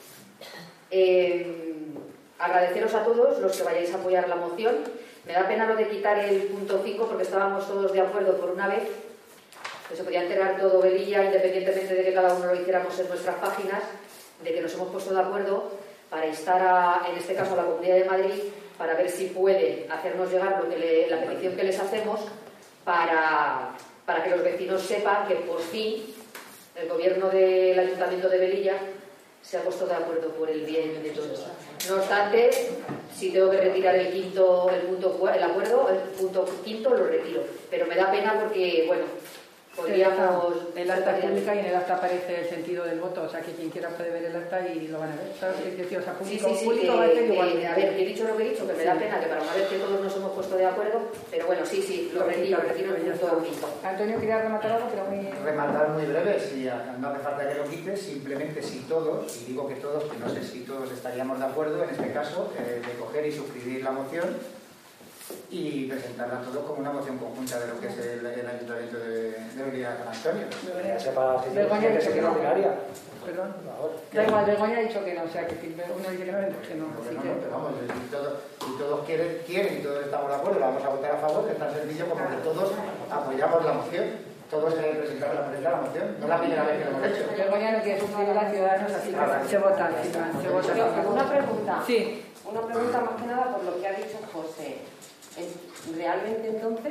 Agradeceros a todos los que vayáis a apoyar la moción. Me da pena lo de quitar el punto 5 porque estábamos todos de acuerdo por una vez, que se podía enterar todo Velilla, independientemente de que cada uno lo hiciéramos en nuestras páginas, de que nos hemos puesto de acuerdo para instar, en este caso, a la Comunidad de Madrid, para ver si puede hacernos llegar la petición que les hacemos para que los vecinos sepan que por fin el gobierno del Ayuntamiento de Velilla se ha puesto de acuerdo por el bien de todos. No obstante, si tengo que retirar el acuerdo, el punto 5 lo retiro. Pero me da pena porque, bueno, podríamos... El acta pública y en el acta aparece el sentido del voto, o sea que quien quiera puede ver el acta y lo van a ver. ¿Sabes? O sea, público, sí, público va a ser igual. A ver, que he dicho lo que he dicho, que me da pena que para una vez que todos nos hemos puesto de acuerdo, pero bueno, sí, lo retiro el punto 5. Antonio, quería rematar algo, pero muy... Rematar muy breve, si no hace falta que lo quites, simplemente si todos, y digo que todos, que no sé si todos estaríamos de acuerdo, en este caso, de coger y suscribir la moción y presentarla todos como una moción conjunta de lo que es el Ayuntamiento de Velilla San Antonio. Begoña ha dicho que no. Perdón. Da igual, Begoña ha dicho que no, o sea que si uno dice que no, que no. Pero vamos, si todos quieren y todos estamos de acuerdo, vamos a votar a favor, que es tan sencillo como que todos apoyamos la moción. Todos presentamos la moción, no es la primera vez que lo hemos hecho. Begoña no quiere suscribir a Ciudadanos, así que se vota. Una pregunta. Sí. Una pregunta más que nada por lo que ha dicho José. Realmente entonces,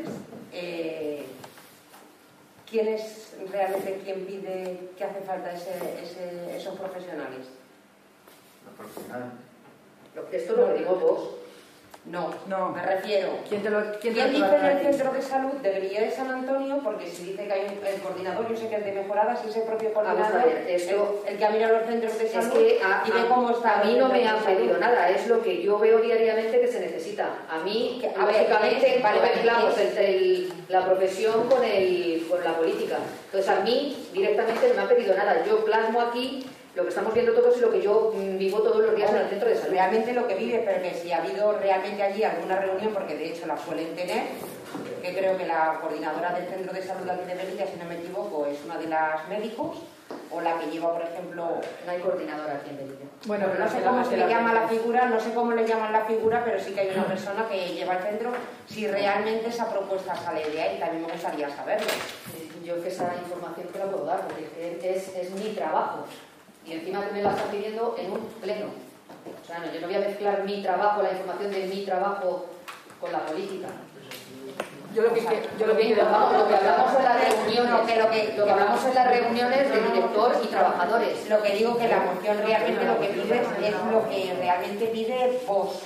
¿quién es realmente quien pide que hace falta esos profesionales? Los profesionales. Esto lo pedimos vos. No, No. me refiero. ¿Quién ¿Quién dice en el centro de salud debería de San Antonio? Porque si dice que hay el coordinador, yo sé que el de mejoradas es el propio coordinador, el que ha mirado los centros de salud y ve cómo está. A mí no me han pedido nada, es lo que yo veo diariamente que se necesita. A mí, lógicamente, mezclamos la profesión con la política. Entonces, a mí directamente no me han pedido nada. Yo plasmo aquí lo que estamos viendo todos y lo que yo vivo todos los días en el centro de salud. Realmente lo que vive, pero que si ha habido realmente allí alguna reunión, porque de hecho la suelen tener, que creo que la coordinadora del centro de salud aquí de Melilla, si no me equivoco, es una de las médicos, o la que lleva, por ejemplo... No hay coordinadora aquí en Melilla. Bueno, no sé cómo se le llama la figura, no sé cómo le llaman la figura, pero sí que hay una persona que lleva el centro, si realmente esa propuesta sale de ahí, también me gustaría saberlo. Yo que esa información te la puedo dar, porque es mi trabajo. Y encima te me la estás pidiendo en un pleno. O sea, no, yo no voy a mezclar mi trabajo, la información de mi trabajo con la política. Lo que hablamos en las reuniones, lo que hablamos en las reuniones de director y trabajadores. Lo que digo que la moción realmente lo que pide es lo que realmente pide vos.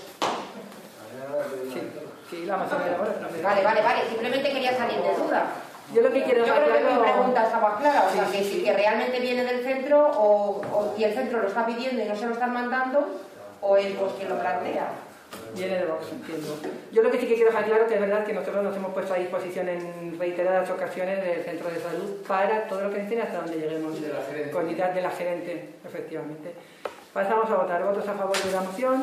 Sí, la moción de la Vale, simplemente quería salir de duda. Yo lo que quiero Yo creo que mi pregunta estaba clara, o sea, sí. que realmente viene del centro y el centro lo está pidiendo y no se lo están mandando, o es vos quien lo plantea. Viene de Vox, entiendo. Yo lo que sí que quiero dejar claro que es verdad que nosotros nos hemos puesto a disposición en reiteradas ocasiones del centro de salud para todo lo que necesiten hasta donde lleguemos. Con idea de la gerente, efectivamente. Pasamos a votar. ¿Votos a favor de la moción?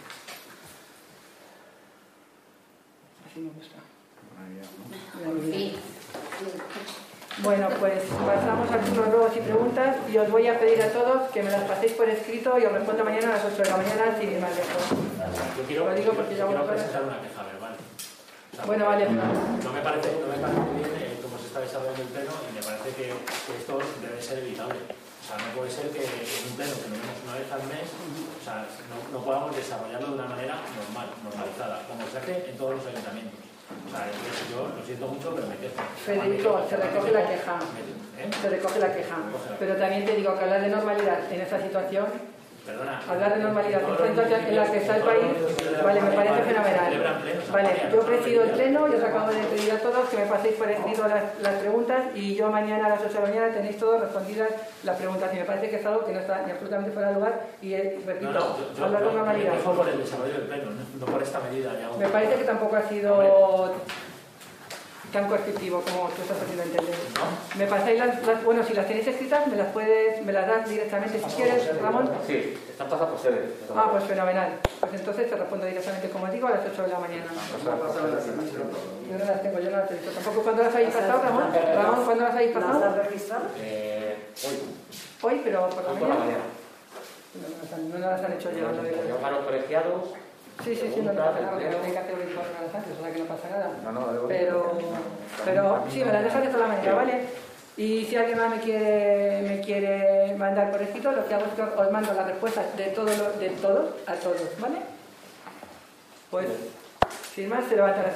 Así me gusta. Sí. Bueno, pues pasamos al turno de ruegos y preguntas y os voy a pedir a todos que me las paséis por escrito y os respondo mañana a las 8 de la mañana sin ir más lejos. Yo quiero presentar una queja verbal. O sea, bueno, vale. No me parece bien cómo se está desarrollando el pleno y me parece que esto debe ser evitable. O sea, no puede ser que en un pleno que nos vemos una vez al mes, o sea, no podamos desarrollarlo de una manera normalizada, como se hace en todos los ayuntamientos. O sea, yo lo siento mucho, pero me quejo. Federico, se recoge la queja. Se recoge la queja. Pero también te digo que hablar de normalidad en esa situación, hablar de normalidad en esa situación en la que está el país, vale, me parece fenomenal. Vale, yo presido el pleno y os acabo de pedir a todos que me paséis por escrito las preguntas y yo mañana a las 8 de la mañana tenéis todos respondidas las preguntas. Y me parece que es algo que no está ni absolutamente fuera de lugar y repito, hablar de normalidad. Yo por el desarrollo del pleno, no por esta medida. Me parece que tampoco ha sido tan coercitivo como tú estás haciendo entender. Me pasáis bueno, si las tenéis escritas, me las das directamente si quieres, Ramón. Sí, están pasadas por sede. Ah, pues fenomenal. Pues entonces te respondo directamente, como digo, a las 8 de la mañana. Yo no las tengo, yo no las he visto. Tampoco, ¿cuándo las habéis pasado, Ramón? Ramón, ¿cuándo las habéis pasado? ¿Las has registrado? Hoy. Hoy, pero por la Hoy por la mañana. mañana. No las han hecho llegar. Órganos colegiados. Sí, no pasa nada, porque no hay que hacer 24 horas antes, o sea que no pasa nada. No, pero sí, me las dejas de toda la mañana, ¿vale? Y si alguien más me quiere mandar por escrito, lo que hago es que os mando las respuestas de todos a todos, ¿vale? Pues, sin más, se levanta la